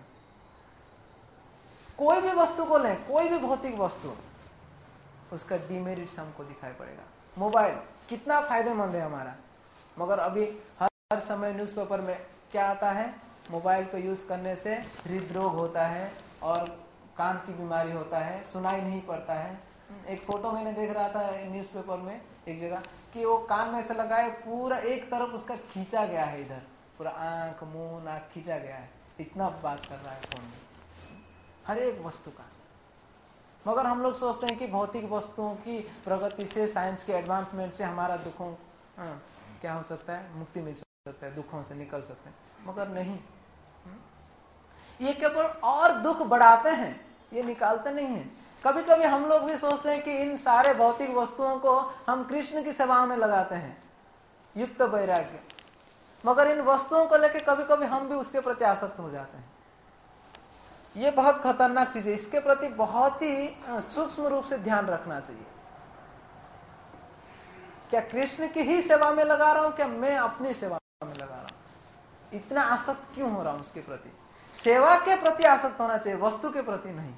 कोई भी वस्तु को लें, कोई भी भौतिक वस्तु, उसका डीमेरिट्स हमको दिखाई पड़ेगा। मोबाइल कितना फायदेमंद है हमारा, मगर अभी हर समय न्यूज़पेपर में क्या आता है? मोबाइल को यूज करने से हृदरोग होता है और कान की बीमारी होता है, सुनाई नहीं पड़ता है। एक फोटो मैंने देख रहा था न्यूज़पेपर में एक जगह, कि वो कान में से लगाए, पूरा एक तरफ उसका खींचा गया है, इधर पूरा आंख, मुंह, नाक खींचा गया है। इतना बात कर रहा है फोन में हर एक वस्तु का। मगर हम लोग सोचते हैं कि भौतिक वस्तुओं की प्रगति से, साइंस के एडवांसमेंट से हमारा दुखों क्या हो सकता है, मुक्ति मिल सकता है, दुखों से निकल सकते हैं, मगर नहीं। ये केवल और दुख बढ़ाते हैं, ये निकालते नहीं हैं। कभी कभी हम लोग भी सोचते हैं कि इन सारे भौतिक वस्तुओं को हम कृष्ण की सेवा में लगाते हैं, युक्त वैराग्य, मगर इन वस्तुओं को लेकर कभी कभी हम भी उसके प्रति आसक्त हो जाते हैं। ये बहुत खतरनाक चीज है, इसके प्रति बहुत ही सूक्ष्म रूप से ध्यान रखना चाहिए। क्या कृष्ण की ही सेवा में लगा रहा हूं, क्या मैं अपनी सेवा में लगा रहा हूं? इतना आसक्त क्यों हो रहा हूं उसके प्रति? सेवा के प्रति आसक्त होना चाहिए, वस्तु के प्रति नहीं।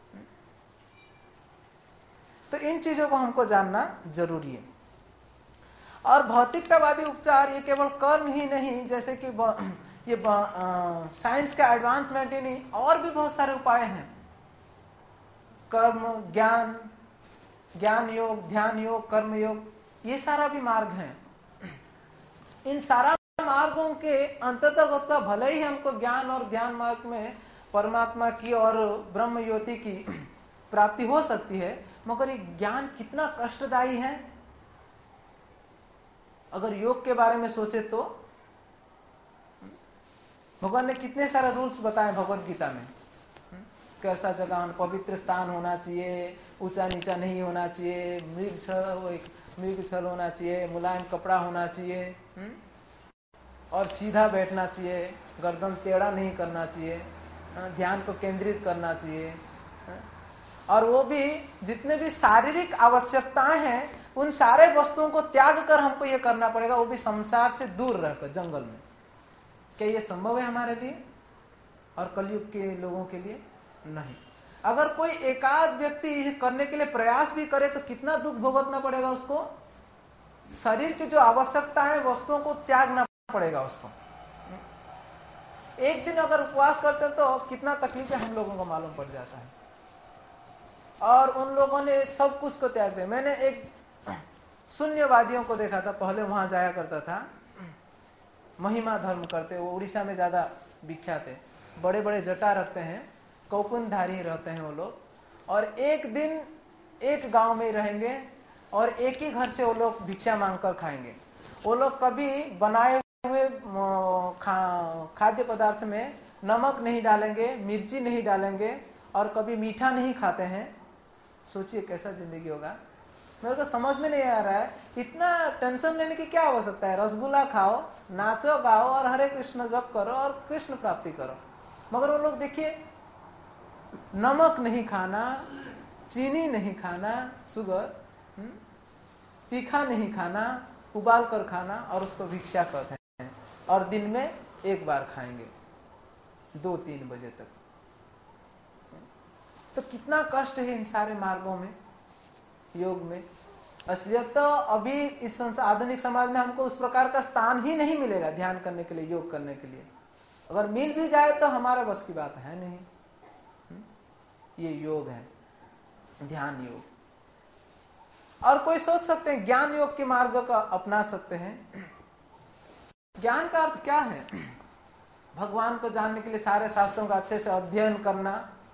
तो इन चीजों को हमको जानना जरूरी है। और भौतिकतावादी उपचार ये केवल कर्म ही नहीं, जैसे कि ये साइंस का एडवांसमेंट ही नहीं, और भी बहुत सारे उपाय हैं। कर्म, ज्ञान, ज्ञान योग, ध्यान योग, कर्म योग, ये सारा भी मार्ग है। इन सारा मार्गों के अंततः भले ही हमको ज्ञान और ध्यान मार्ग में परमात्मा की और ब्रह्म ज्योति की प्राप्ति हो सकती है, मगर ये ज्ञान कितना कष्टदायी है। अगर योग के बारे में सोचे तो भगवान ने कितने सारे रूल्स बताए भगवत गीता में। कैसा जगह, पवित्र स्थान होना चाहिए, ऊंचा नीचा नहीं होना चाहिए, मृग छल होना चाहिए, मुलायम कपड़ा होना चाहिए, और सीधा बैठना चाहिए, गर्दन टेढ़ा नहीं करना चाहिए, ध्यान को केंद्रित करना चाहिए, और वो भी जितने भी शारीरिक आवश्यकताएं हैं उन सारे वस्तुओं को त्याग कर हमको ये करना पड़ेगा, वो भी संसार से दूर रहकर जंगल में। क्या ये संभव है हमारे लिए और कलयुग के लोगों के लिए? नहीं। अगर कोई एकाध व्यक्ति करने के लिए प्रयास भी करे तो कितना दुख भुगतना पड़ेगा उसको। शरीर की जो आवश्यकता है वस्तुओं को त्यागना पड़ेगा उसको। एक दिन अगर उपवास करते तो कितना तकलीफें हम लोगों को मालूम पड़ जाता है। और उन लोगों ने सब कुछ को त्याग दिया। मैंने एक शून्यवादियों को देखा था, पहले वहां जाया करता था, महिमा धर्म करते, वो उड़ीसा में ज्यादा विख्यात है, बड़े बड़े जटा रखते हैं, कौपुनधारी रहते हैं वो लोग, और एक दिन एक गांव में रहेंगे और एक ही घर से वो लोग भिक्षा मांगकर खाएंगे। वो लोग कभी बनाए हुए खाद्य पदार्थ में नमक नहीं डालेंगे, मिर्ची नहीं डालेंगे, और कभी मीठा नहीं खाते हैं। सोचिए कैसा जिंदगी होगा। मेरे को समझ में नहीं आ रहा है, इतना टेंशन लेने की क्या आवश्यकता है। रसगुल्ला खाओ, नाचो गाओ और हरे कृष्ण जप करो और कृष्ण प्राप्ति करो। मगर वो लोग देखिए, नमक नहीं खाना, चीनी नहीं खाना, शुगर, तीखा नहीं खाना, उबाल कर खाना, और उसको भिक्षा करते हैं, और दिन में एक बार खाएंगे 2-3 बजे तक। तो कितना कष्ट है इन सारे मार्गों में, योग में। असलियत तो अभी इस आधुनिक समाज में हमको उस प्रकार का स्थान ही नहीं मिलेगा ध्यान करने के लिए, योग करने के लिए। अगर मिल भी जाए तो हमारा बस की बात है नहीं। ये योग है, ध्यान योग। और कोई सोच सकते हैं ज्ञान योग के मार्ग का अपना सकते हैं। ज्ञान का अर्थ क्या है? भगवान को जानने के लिए सारे शास्त्रों का अच्छे से अध्ययन करना,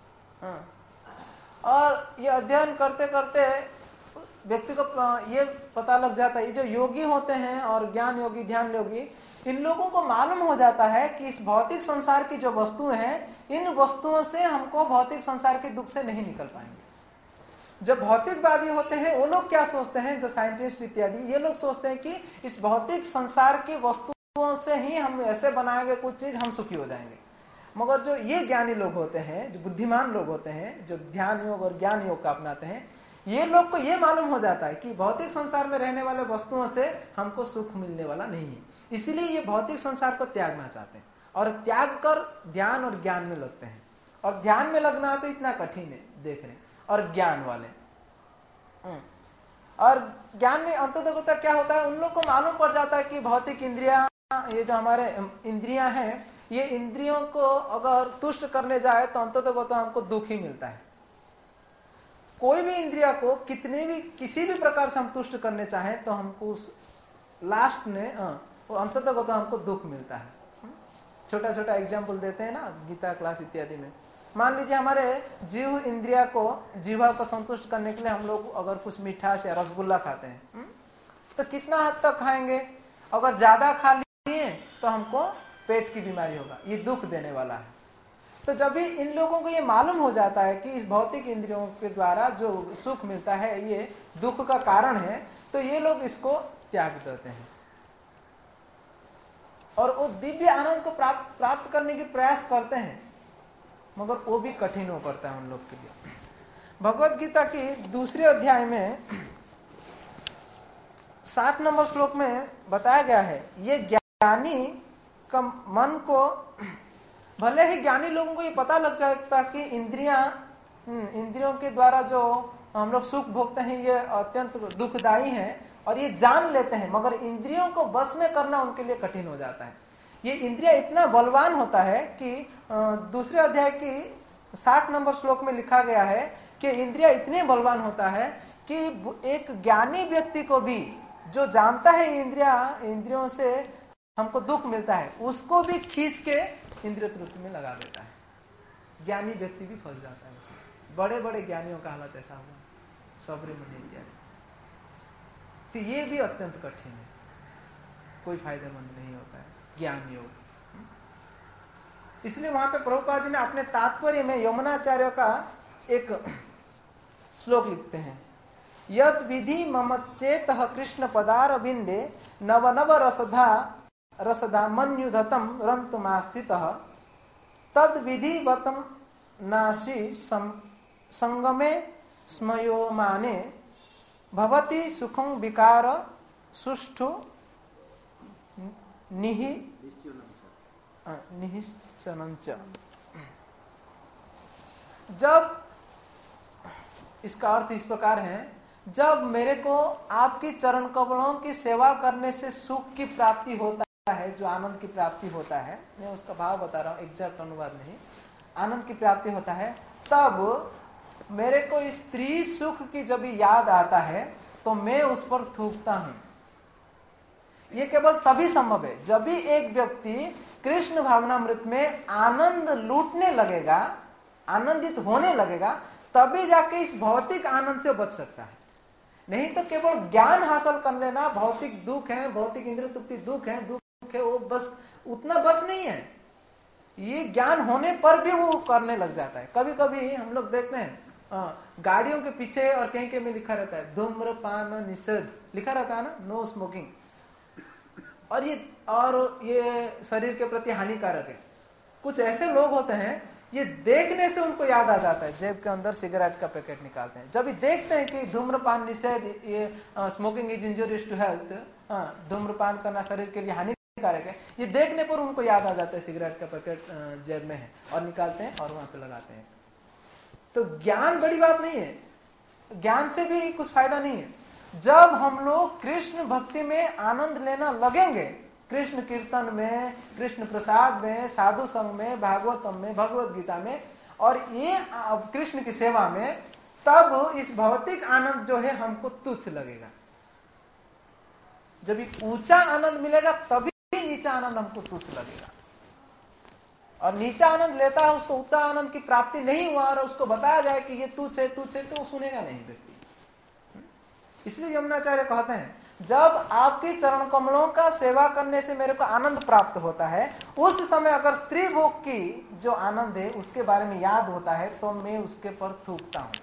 और ये अध्ययन करते करते व्यक्ति को ये पता लग जाता है, ये जो योगी होते हैं और ज्ञान योगी, ध्यान योगी, इन लोगों को मालूम हो जाता है कि इस भौतिक संसार की जो वस्तुएं हैं, इन वस्तुओं से हमको भौतिक संसार के दुख से नहीं निकल पाएंगे। जब भौतिकवादी होते हैं वो लोग क्या सोचते हैं, जो साइंटिस्ट इत्यादि, ये लोग सोचते हैं कि इस भौतिक संसार की वस्तुओं से ही हम ऐसे बनाए हुए कुछ चीज हम सुखी हो जाएंगे। मगर जो ये ज्ञानी लोग होते हैं, जो बुद्धिमान लोग होते हैं, जो ध्यान योग और ज्ञान योग का अपनाते हैं, ये लोग को ये मालूम हो जाता है कि भौतिक संसार में रहने वाले वस्तुओं से हमको सुख मिलने वाला नहीं है। इसीलिए ये भौतिक संसार को त्यागना चाहते हैं और त्याग कर ध्यान और ज्ञान में लगते हैं। और ध्यान में लगना तो इतना कठिन है, देख रहे। और ज्ञान वाले, और ज्ञान में अंततः क्या होता है, उन लोग को मालूम पड़ जाता है कि भौतिक इंद्रियां, ये जो हमारे इंद्रियां हैं, ये इंद्रियों को अगर तुष्ट करने जाए तो अंततः तो हमको दुख ही मिलता है। कोई भी इंद्रिया को कितने भी किसी भी प्रकार से हम तुष्ट करने चाहें तो हमको उस लास्ट में अंततः तो हमको दुख मिलता है। छोटा छोटा एग्जाम्पल देते हैं ना गीता क्लास इत्यादि में। मान लीजिए हमारे जीव इंद्रिया को, जीवा को संतुष्ट करने के लिए हम लोग अगर कुछ मिठास या रसगुल्ला खाते हैं तो कितना हद तक खाएंगे। अगर ज्यादा खा लिए तो हमको पेट की बीमारी होगा, ये दुख देने वाला है। तो जब भी इन लोगों को ये मालूम हो जाता है कि इस भौतिक इंद्रियों के द्वारा जो सुख मिलता है ये दुख का कारण है, तो ये लोग इसको त्याग देते हैं और वो दिव्य आनंद को प्राप्त करने की प्रयास करते हैं, मगर वो भी कठिन हो पड़ता है उन लोग के लिए। भगवत गीता की दूसरे अध्याय में 60 नंबर श्लोक में बताया गया है, ये ज्ञानी का मन को, भले ही ज्ञानी लोगों को ये पता लग जाता कि इंद्रियों के द्वारा जो हम लोग सुख भोगते हैं ये अत्यंत दुखदायी है और ये जान लेते हैं, मगर इंद्रियों को बस में करना उनके लिए कठिन हो जाता है। ये इंद्रिय इतना बलवान होता है कि दूसरे अध्याय की 60 नंबर श्लोक में लिखा गया है कि इंद्रिय इतने बलवान होता है कि एक ज्ञानी व्यक्ति को भी, जो जानता है इंद्रियों से हमको दुख मिलता है, उसको भी खींच के इंद्रिय तृप्ति में लगा देता है। ज्ञानी व्यक्ति भी फंस जाता है उसमें। बड़े बड़े ज्ञानियों का हालत ऐसा हुआ, सबरी मुनि इत्यादि। तो ये भी अत्यंत कठिन है, कोई फायदेमंद नहीं होता है ज्ञान योग। इसलिए वहां पे प्रभुपाद जी ने अपने तात्पर्य में यमुनाचार्य का एक श्लोक लिखते हैं, यद विधि मम चेतः कृष्ण पदार बिंदे नव नव रसधा मन्युधतम रंतुमास्थितः तद विधिवतम नासी संगमे स्मयोमाने भवति सुखं विकार सुष्ठु निश्चनंच। जब, इसका अर्थ इस प्रकार है, जब मेरे को आपकी चरण कमलों की सेवा करने से सुख की प्राप्ति होता है, जो आनंद की प्राप्ति होता है, मैं उसका भाव बता रहा हूँ, एग्जैक्ट अनुवाद नहीं, आनंद की प्राप्ति होता है, तब मेरे को स्त्री सुख की जब याद आता है तो मैं उस पर थूकता हूं। ये केवल तभी संभव है जब भी एक व्यक्ति कृष्ण भावनामृत में आनंद लूटने लगेगा, आनंदित होने लगेगा, तभी जाके इस भौतिक आनंद से बच सकता है। नहीं तो केवल ज्ञान हासिल कर लेना, भौतिक दुख है, भौतिक इंद्रिय तृप्ति दुख है, वो बस उतना बस नहीं है। ये ज्ञान होने पर भी वो करने लग जाता है। कभी कभी हम लोग देखते हैं गाड़ियों के पीछे और कहीं कहीं में लिखा रहता है धूम्रपान निषेध, लिखा रहता है ना, नो स्मोकिंग, और ये शरीर के प्रति हानिकारक है। कुछ ऐसे लोग होते हैं, ये देखने से उनको याद आ जाता है, जेब के अंदर सिगरेट का पैकेट निकालते हैं। जब ये देखते हैं कि धूम्रपान निषेध, ये smoking is injurious to health, धूम्रपान करना शरीर के लिए हानिकारक है, ये देखने पर उनको याद आ जाता है सिगरेट का पैकेट जेब में है, और निकालते हैं और वहां पे लगाते हैं। तो ज्ञान बड़ी बात नहीं है, ज्ञान से भी कुछ फायदा नहीं है। जब हम लोग कृष्ण भक्ति में आनंद लेना लगेंगे, कृष्ण कीर्तन में, कृष्ण प्रसाद में, साधु संग में, भागवतम में, भगवत गीता में, और ये कृष्ण की सेवा में, तब इस भौतिक आनंद जो है हमको तुच्छ लगेगा। जब ऊंचा आनंद मिलेगा तभी नीचा आनंद हमको तुच्छ लगेगा। और नीचा आनंद लेता है, उसको ऊंचा आनंद की प्राप्ति नहीं हुआ और उसको बताया जाए कि ये तुच्छ है, तुच्छ है, तो वो सुनेगा नहीं व्यक्ति। इसलिए यमुनाचार्य कहते हैं, जब आपकी चरण कमलों का सेवा करने से मेरे को आनंद प्राप्त होता है, उस समय अगर स्त्री भोग की जो आनंद है उसके बारे में याद होता है, तो मैं उसके पर थूकता हूं।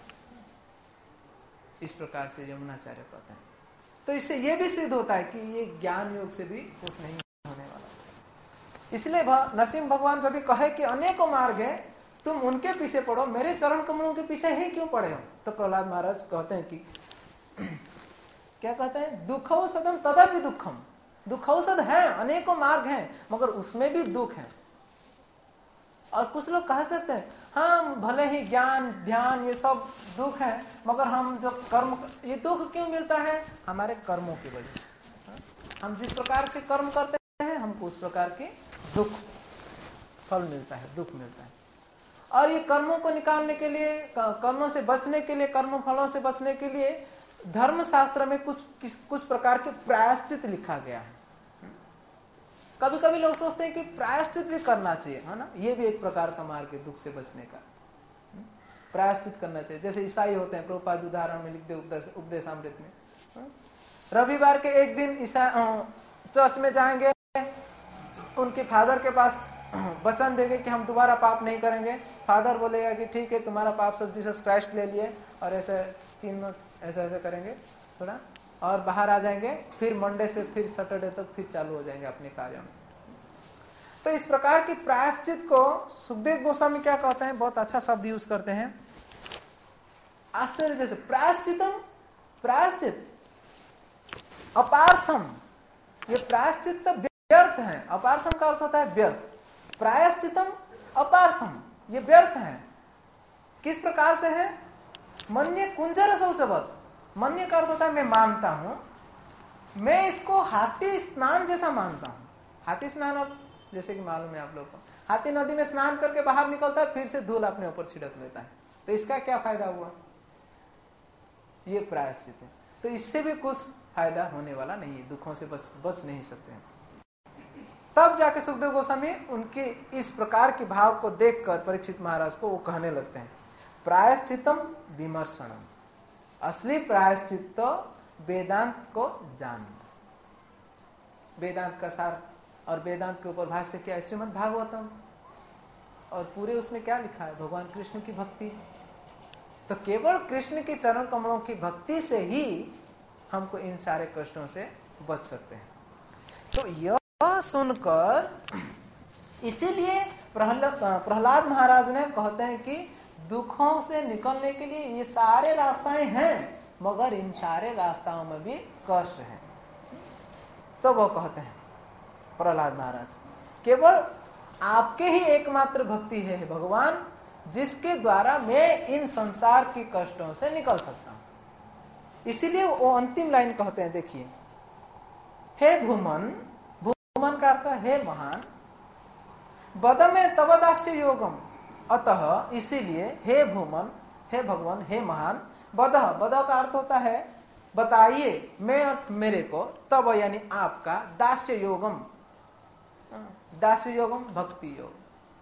इस प्रकार से यमुनाचार्य कहते हैं। तो इससे यह भी सिद्ध होता है कि ये ज्ञान योग से भी कुछ नहीं होने वाला। इसलिए नरसिंह भगवान जब भी कहे कि अनेकों मार्ग है, तुम उनके पीछे पढ़ो, मेरे चरण कमलों के पीछे ही क्यों पड़े हो? तो प्रहलाद महाराज कहते हैं कि क्या कहते हैं, दुखौषधम तदपि दुखम, दुखौषध है, अनेकों मार्ग हैं, मगर उसमें भी दुख है। और कुछ लोग कह सकते हैं, हाँ भले ही ज्ञान ध्यान ये सब दुख है, मगर हम जब कर्म, ये दुख क्यों मिलता है? हमारे कर्मों की वजह से। हम जिस प्रकार से कर्म करते हैं, हमको उस प्रकार के दुख फल मिलता है, दुख मिलता है। और ये कर्मों को निकालने के लिए, कर्मों से बचने के लिए, कर्म फलों से बचने के लिए धर्म शास्त्र में कुछ प्रकार के प्रायश्चित लिखा गया है। कभी कभी लोग सोचते हैं कि प्रायश्चित भी करना चाहिए, है ना, ये भी एक प्रकार का मार्ग है दुख से बचने का, प्रायश्चित करना चाहिए। जैसे ईसाई होते हैं, प्रभुपाद उदाहरण में लिखते उपदेशामृत में, रविवार के एक दिन चर्च में जाएंगे, उनके फादर के पास वचन देंगे कि हम दोबारा पाप नहीं करेंगे, फादर बोलेगा कि ठीक है तुम्हारा पाप सब जीसस क्राइस्ट ले लिए, और ऐसे 3 मंथ ऐसे करेंगे थोड़ा, और बाहर आ जाएंगे, फिर मंडे से फिर सैटरडे तक फिर चालू हो जाएंगे अपने कार्यों में। तो इस प्रकार की प्रायश्चित को सुखदेव गोस्वामी क्या कहते हैं, बहुत अच्छा शब्द यूज करते हैं, आश्चर्य जैसे, प्रायश्चितम, प्रायश्चित अपार्थम, ये प्रायश्चित तो व्यर्थ है, अपार्थम का अर्थ होता है व्यर्थ, प्रायश्चितम अपार्थम, ये व्यर्थ है। किस प्रकार से है, मन्य कुंजर शौचवत, मन्य का अर्थ होता है मैं मानता हूं, मैं इसको हाथी स्नान जैसा मानता हूं। हाथी स्नान, अब जैसे कि मालूम है आप लोगों को, हाथी नदी में स्नान करके बाहर निकलता है, फिर से धूल अपने ऊपर छिड़क लेता है, तो इसका क्या फायदा हुआ, ये प्रायश्चित है। तो इससे भी कुछ फायदा होने वाला नहीं है, दुखों से बच नहीं सकते हैं। तब जाके सुखदेव गोस्वामी उनके इस प्रकार के भाव को देखकर परीक्षित महाराज को वो कहने लगते हैं, प्रायश्चितम विमर्शनम, असली प्रायश्चित तो वेदांत को जानना, वेदांत का सार, और वेदांत के ऊपर भाष्य क्या है, श्रीमद् भागवतम, और पूरे उसमें क्या लिखा है, भगवान कृष्ण की भक्ति। तो केवल कृष्ण के चरण कमलों की भक्ति से ही हमको इन सारे कष्टों से बच सकते हैं। तो यह सुनकर इसीलिए प्रहलाद महाराज ने कहते हैं कि दुखों से निकलने के लिए ये सारे रास्ताएं हैं, मगर इन सारे रास्ताओं में भी कष्ट है। तो वो कहते हैं प्रहलाद महाराज, केवल आपके ही एकमात्र भक्ति है भगवान, जिसके द्वारा मैं इन संसार के कष्टों से निकल सकता हूं। इसीलिए वो अंतिम लाइन कहते हैं, देखिए, हे भूमन, भूमन का अर्थ है महान, बद में तव दास्य योगम, अतः इसीलिए हे भूमन, हे भगवान, हे महान, बद, बद का अर्थ होता है बताइए, मैं अर्थ मेरे को, तब यानी आपका, दास्य योगम, दास्य योगम भक्ति योग,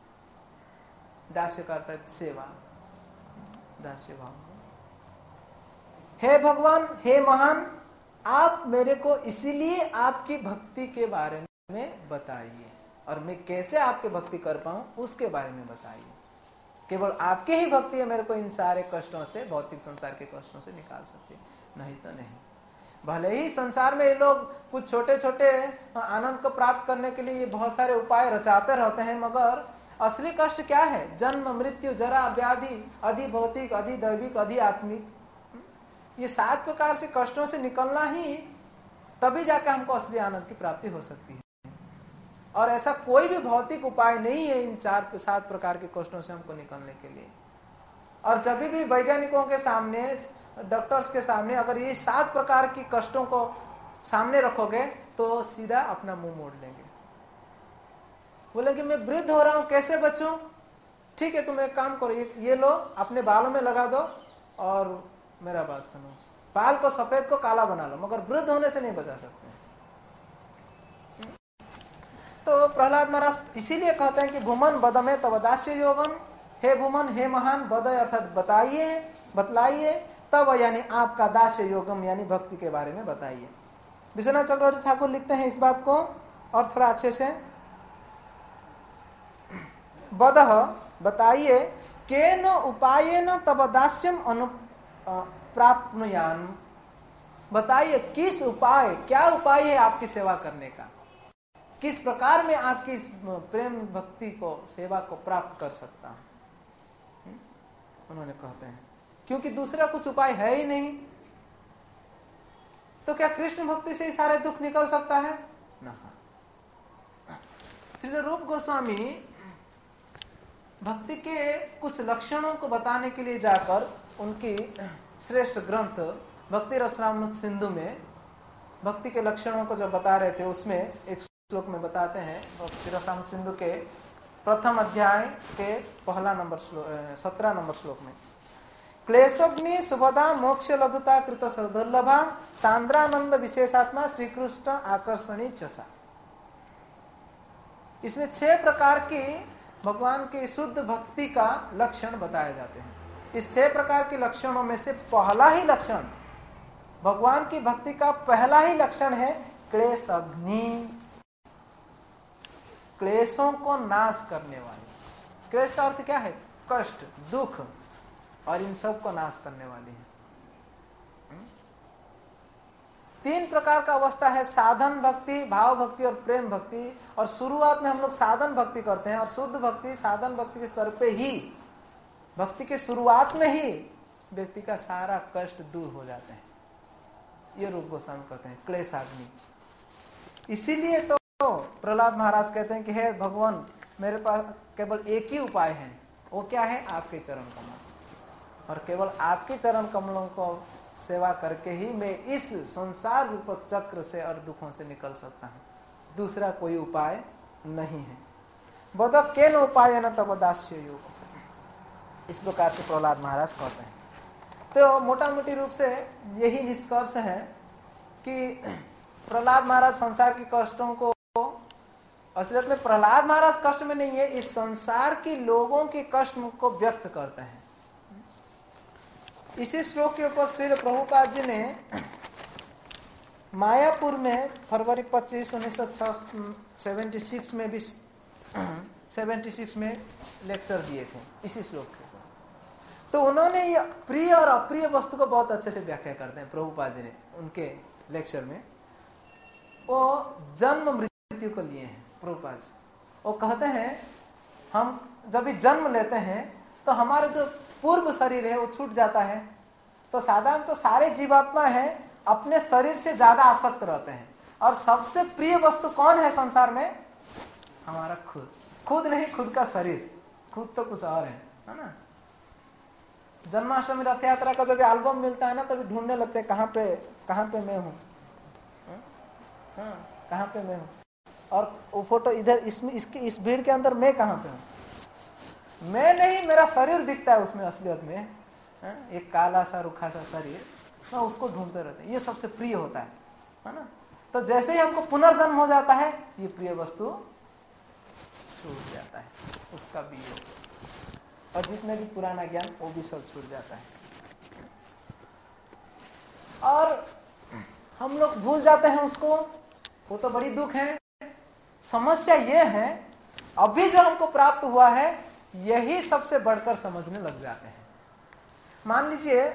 दास्य का अर्थ है सेवा, दास्य भाव। हे भगवान, हे महान, आप मेरे को इसीलिए आपकी भक्ति के बारे में बताइए, और मैं कैसे आपकी भक्ति कर पाऊं उसके बारे में बताइए। केवल आपकी ही भक्ति है मेरे को इन सारे कष्टों से, भौतिक संसार के कष्टों से निकाल सकती है, नहीं तो नहीं। भले ही संसार में ये लोग कुछ छोटे छोटे आनंद को प्राप्त करने के लिए बहुत सारे उपाय रचाते रहते हैं, मगर असली कष्ट क्या है, जन्म, मृत्यु, जरा, व्याधि, अधि भौतिक, अधि दैविक, अधि आत्मिक, ये 7 प्रकार से कष्टों से निकलना ही, तभी जाकर हमको असली आनंद की प्राप्ति हो सकती है। और ऐसा कोई भी भौतिक उपाय नहीं है इन 4-7 प्रकार के कष्टों से हमको निकलने के लिए। और जब भी वैज्ञानिकों के सामने, डॉक्टर्स के सामने अगर ये 7 प्रकार की कष्टों को सामने रखोगे तो सीधा अपना मुंह मोड़ लेंगे, बोलेंगे मैं वृद्ध हो रहा हूं, कैसे बचूं? ठीक है, तुम एक काम करो, ये लो, अपने बालों में लगा दो और मेरा बात सुनो, बाल को सफेद को काला बना लो, मगर वृद्ध होने से नहीं बचा सकते। तो प्रहलाद महाराज इसीलिए कहते हैं कि भूमन बद में तव दास्य योगम, हे भूमन, हे महान, बद अर्थात बताइए, बतलाइए, तब यानी आपका दास्य योगम यानी भक्ति के बारे में बताइए। विश्वनाथ चक्रवर्ती ठाकुर लिखते हैं इस बात को और थोड़ा अच्छे से, बद बताइए, केन उपायेन तब दास्यम अनु प्राप्नुयान, बताइए किस उपाय, क्या उपाय है आपकी सेवा करने का, किस प्रकार में आपकी इस प्रेम भक्ति को, सेवा को प्राप्त कर सकता हूं। उन्होंने कहते हैं क्योंकि दूसरा कुछ उपाय है ही नहीं, तो क्या कृष्ण भक्ति से ही सारे दुख निकल सकता है? नहीं। श्री रूप गोस्वामी भक्ति के कुछ लक्षणों को बताने के लिए जाकर उनकी श्रेष्ठ ग्रंथ भक्ति रसरामृत सिंधु में भक्ति के लक्षणों को जब बता रहे थे, उसमें एक श्लोक में बताते हैं, भक्ति रसरामृत सिंधु के प्रथम अध्याय के पहला नंबर 17 नंबर श्लोक में, क्लेशोग्नि सुभदा मोक्ष लभुता कृत दुर्लभा सांद्रानंद विशेषात्मा श्री कृष्ण आकर्षणी चसा। इसमें 6 प्रकार की भगवान की शुद्ध भक्ति का लक्षण बताए जाते हैं। इस 6 प्रकार के लक्षणों में से पहला ही लक्षण, भगवान की भक्ति का पहला ही लक्षण है क्लेश अग्नि। क्लेशों को नाश करने वाली। क्लेश का अर्थ क्या है? कष्ट, दुख, और इन सब को नाश करने वाली है। 3 प्रकार का अवस्था है, साधन भक्ति, भाव भक्ति और प्रेम भक्ति। और शुरुआत में हम लोग साधन भक्ति करते हैं, और शुद्ध भक्ति साधन भक्ति के स्तर पे ही, भक्ति के शुरुआत में ही व्यक्ति का सारा कष्ट दूर हो जाते हैं। ये रूप गोस्वामी कहते हैं क्लेशाग्नि। इसीलिए तो प्रहलाद महाराज कहते हैं कि हे भगवान, मेरे पास केवल एक ही उपाय है, वो क्या है? आपके चरण कमल। और केवल आपके चरण कमलों को सेवा करके ही मैं इस संसार रूपक चक्र से और दुखों से निकल सकता हूँ, दूसरा कोई उपाय नहीं है। बद केन उपाय न तब दास्य योग, इस प्रकार से प्रहलाद महाराज कहते हैं। तो मोटा मोटी रूप से यही निष्कर्ष है कि प्रहलाद महाराज संसार के कष्टों को, असलियत में प्रहलाद महाराज कष्ट में नहीं है, इस संसार के लोगों के कष्ट को व्यक्त करते हैं। इसी श्लोक के ऊपर श्रील प्रभुपाद जी ने मायापुर में फरवरी 25, 1976 में भी 76 में लेक्चर दिए थे इसी श्लोक के ऊपर। तो उन्होंने ये प्रिय और अप्रिय वस्तु को बहुत अच्छे से व्याख्या करते हैं प्रभुपाद जी ने उनके लेक्चर में। वो जन्म मृत्यु को लिए हैं प्रभुपाद जी। वो कहते हैं हम जब भी जन्म लेते हैं तो हमारे जो पूर्व शरीर है वो छूट जाता है। तो साधारण तो सारे जीवात्मा हैं अपने शरीर से ज्यादा आसक्त रहते हैं, और सबसे प्रिय वस्तु कौन है संसार में? हमारा खुद। खुद नहीं, खुद का शरीर, खुद तो कुछ और है ना। जन्माष्टमी रथ यात्रा का जब एल्बम मिलता है ना, तभी ढूंढने लगते हैं कहाँ पे मैं हूँ, कहाँ पे मैं हूँ। और वो फोटो इधर इसमें इस भीड़ के अंदर मैं कहाँ पे हूँ? मैं नहीं, मेरा शरीर दिखता है उसमें असलियत में, एक काला सा रुखा सा शरीर, ना उसको ढूंढते रहते हैं। ये सबसे प्रिय होता है ना। तो जैसे ही हमको पुनर्जन्म हो जाता है, ये प्रिय वस्तु छूट जाता है, उसका भी योग, और जितने भी पुराना ज्ञान वो भी सब छूट जाता है, और हम लोग भूल जाते हैं उसको। वो तो बड़ी दुख है। समस्या ये है, अभी जो हमको प्राप्त हुआ है यही सबसे बढ़कर समझने लग जाते हैं। मान लीजिए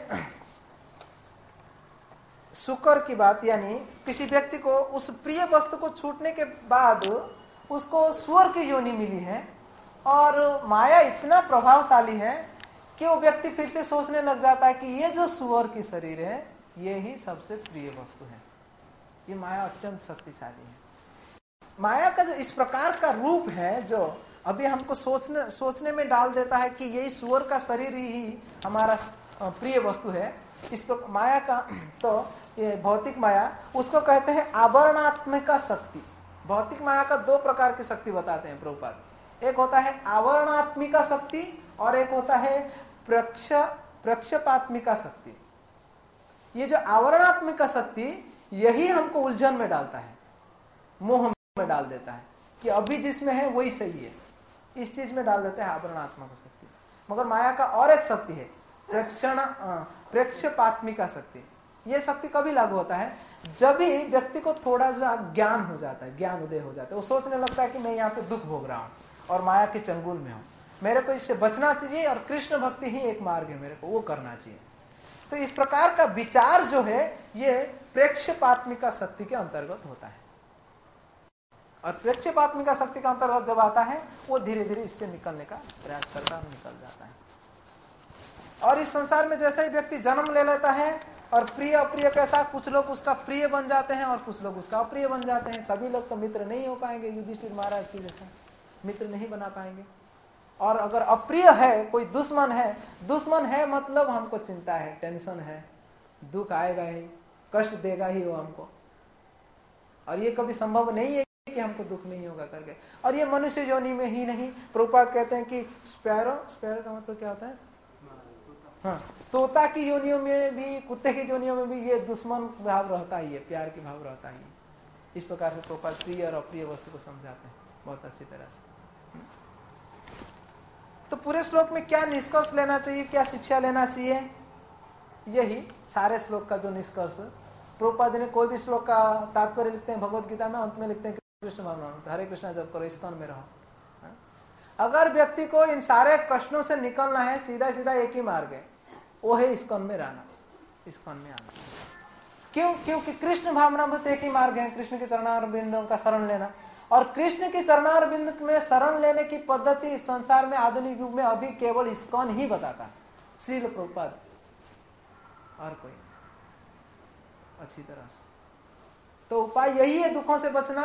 शुक्र की बात, यानी किसी व्यक्ति को उस प्रिय वस्तु को छूटने के बाद उसको सुअर की योनि मिली है, और माया इतना प्रभावशाली है कि वो व्यक्ति फिर से सोचने लग जाता है कि ये जो सुअर की शरीर है ये ही सबसे प्रिय वस्तु है। ये माया अत्यंत शक्तिशाली है। माया का जो इस प्रकार का रूप है, जो अभी हमको सोचने में डाल देता है कि यही सुअर का शरीर ही हमारा प्रिय वस्तु है, इस प्रकार माया का, तो ये भौतिक माया, उसको कहते हैं आवरणात्मिका शक्ति। भौतिक माया का 2 प्रकार की शक्ति बताते हैं प्रभुपाद। एक होता है आवरणात्मिका शक्ति, और एक होता है प्रक्षेपात्मिका शक्ति। ये जो आवरणात्मिका शक्ति, यही हमको उलझन में डालता है, मोह में डाल देता है कि अभी जिसमें है वही सही है, इस चीज में डाल देते हैं आवरणात्मक शक्ति। मगर माया का और एक शक्ति है प्रक्षेपात्मिका शक्ति। ये शक्ति कभी लागू होता है जब भी व्यक्ति को थोड़ा सा ज्ञान हो जाता है, ज्ञान उदय हो जाता है, वो सोचने लगता है कि मैं यहाँ पे दुख भोग रहा हूँ और माया के चंगुल में हूँ, मेरे को इससे बचना चाहिए, और कृष्ण भक्ति ही एक मार्ग है, मेरे को वो करना चाहिए। तो इस प्रकार का विचार जो है ये प्रक्षेपात्मिका शक्ति के अंतर्गत होता है, और प्रक्षेपात्मिका शक्ति का अंतर्गत जब आता है वो धीरे धीरे इससे निकलने का प्रयास करता है, निकल जाता है। और इस संसार में जैसे ही व्यक्ति जन्म ले लेता है, और प्रिय अप्रिय कैसा, कुछ लोग उसका प्रिय बन जाते हैं और कुछ लोग उसका अप्रिय बन जाते हैं। सभी लोग तो मित्र नहीं हो पाएंगे, युधिष्ठिर महाराज की जैसा मित्र नहीं बना पाएंगे। और अगर अप्रिय है, कोई दुश्मन है मतलब हमको चिंता है, टेंशन है, दुख आएगा ही, कष्ट देगा ही वो हमको, और ये कभी संभव नहीं है कि हमको दुख नहीं होगा करके। और ये मनुष्य योनि में ही नहीं, प्रभुपाद कहते हैं कि स्पैरो का मतलब क्या होता है? हाँ, तोता की योनियों में भी, कुत्ते की योनियों में भी ये दुश्मन भाव रहता ही है, प्यार की भाव रहता ही है। इस प्रकार से प्रभुपाद प्रिय और अप्रिय वस्तु को समझाते हैं बहुत अच्छी तरह से। तो पूरे श्लोक में क्या निष्कर्ष लेना चाहिए, क्या शिक्षा लेना चाहिए, यही सारे श्लोक का जो निष्कर्ष प्रभुपाद ने, कोई भी श्लोक का तात्पर्य लिखते हैं भगवत गीता में, अंत में लिखते हैं कृष्ण भावनामृत, हरे कृष्णा जप करो, इस्कॉन में रहो। अगर व्यक्ति को इन सारे कष्टों से निकलना है, सीधा सीधा एक ही मार्ग है, वो है इस्कॉन में रहना, इस्कॉन में आना। क्यों? क्योंकि कृष्ण भावनामृत एक ही मार्ग है, कृष्ण के चरणारविंदों का शरण लेना। और कृष्ण के चरणारविंद में शरण लेने की पद्धति इस संसार में आधुनिक युग में अभी केवल इस्कॉन ही बताता है, श्रील प्रभुपाद, और कोई अच्छी तरह से। तो उपाय यही है दुखों से बचना,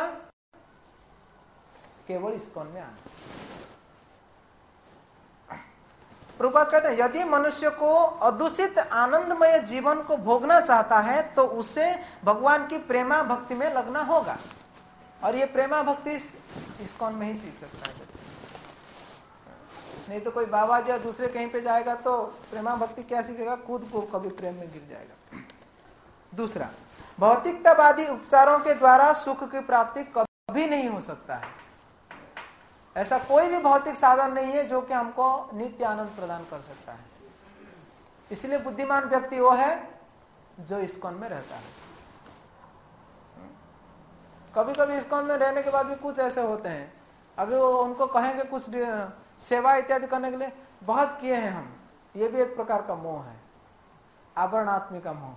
केवल इस्कॉन में आना। प्रभुपाद कहते हैं यदि मनुष्य को अदूषित आनंदमय जीवन को भोगना चाहता है तो उसे भगवान की प्रेमा भक्ति में लगना होगा। और ये प्रेमा भक्ति इस्कॉन में ही सीख सकता है, नहीं तो कोई बाबा या दूसरे कहीं पे जाएगा तो प्रेमा भक्ति क्या सीखेगा, खुद को कभी प्रेम में गिर जाएगा। दूसरा, भौतिकतावादी उपचारों के द्वारा सुख की प्राप्ति कभी नहीं हो सकता है। ऐसा कोई भी भौतिक साधन नहीं है जो कि हमको नित्य आनंद प्रदान कर सकता है। इसलिए बुद्धिमान व्यक्ति वो है जो इस्कॉन में रहता है। कभी कभी इस्कॉन में रहने के बाद भी कुछ ऐसे होते हैं, अगर वो उनको कहेंगे कुछ सेवा इत्यादि करने के लिए, बहुत किए हैं हम, ये भी एक प्रकार का मोह है, आवरणात्मिक मोह।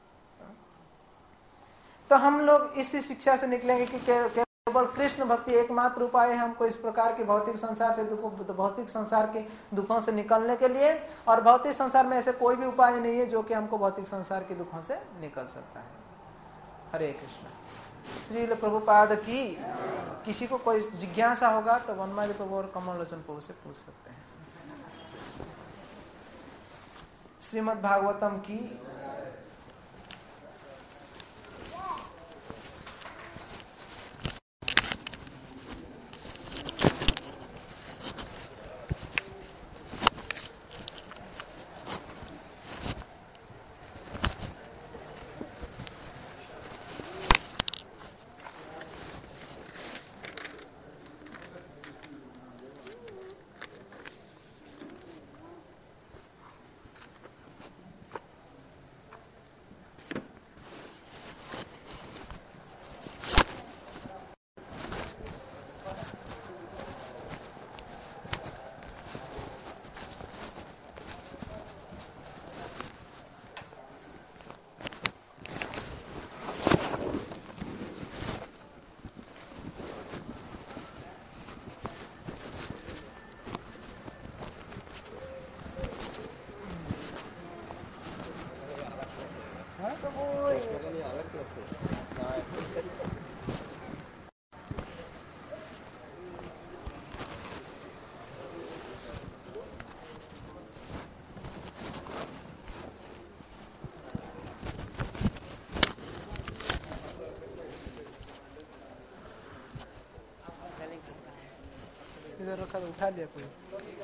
तो हम लोग इसी शिक्षा से निकलेंगे कि केवल कृष्ण भक्ति एकमात्र उपाय है हमको इस प्रकार के भौतिक संसार से भौतिक संसार के दुखों से निकलने के लिए। और भौतिक संसार में ऐसे कोई भी उपाय नहीं है जो कि हमको भौतिक संसार के दुखों से निकल सकता है। हरे कृष्ण। श्रील प्रभुपाद की। किसी को कोई जिज्ञासा होगा तो वनमाली प्रभु और कमल लोचन प्रभु से पूछ सकते हैं। श्रीमद् भागवतम की। इधर रखा तो उठा लिया कोई।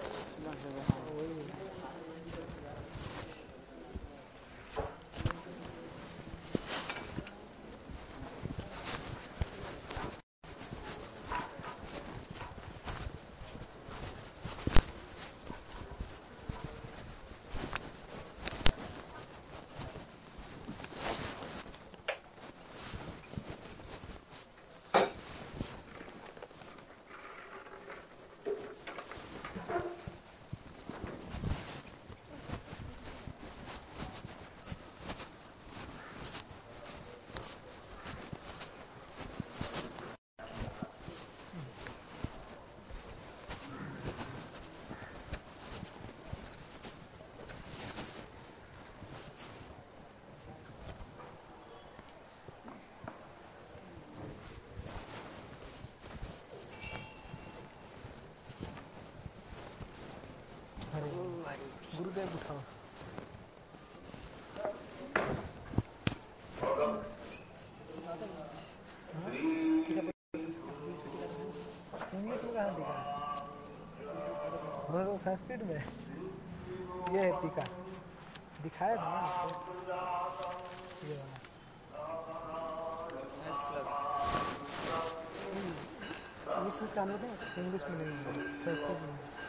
गुरुदेव उठाओ। इंग्लिश में कहाँ दिखा? वो संस्कृत में ये है टीका, दिखाया था ना ये वाला। इंग्लिश में काम होता है, इंग्लिश में नहीं, संस्कृत में।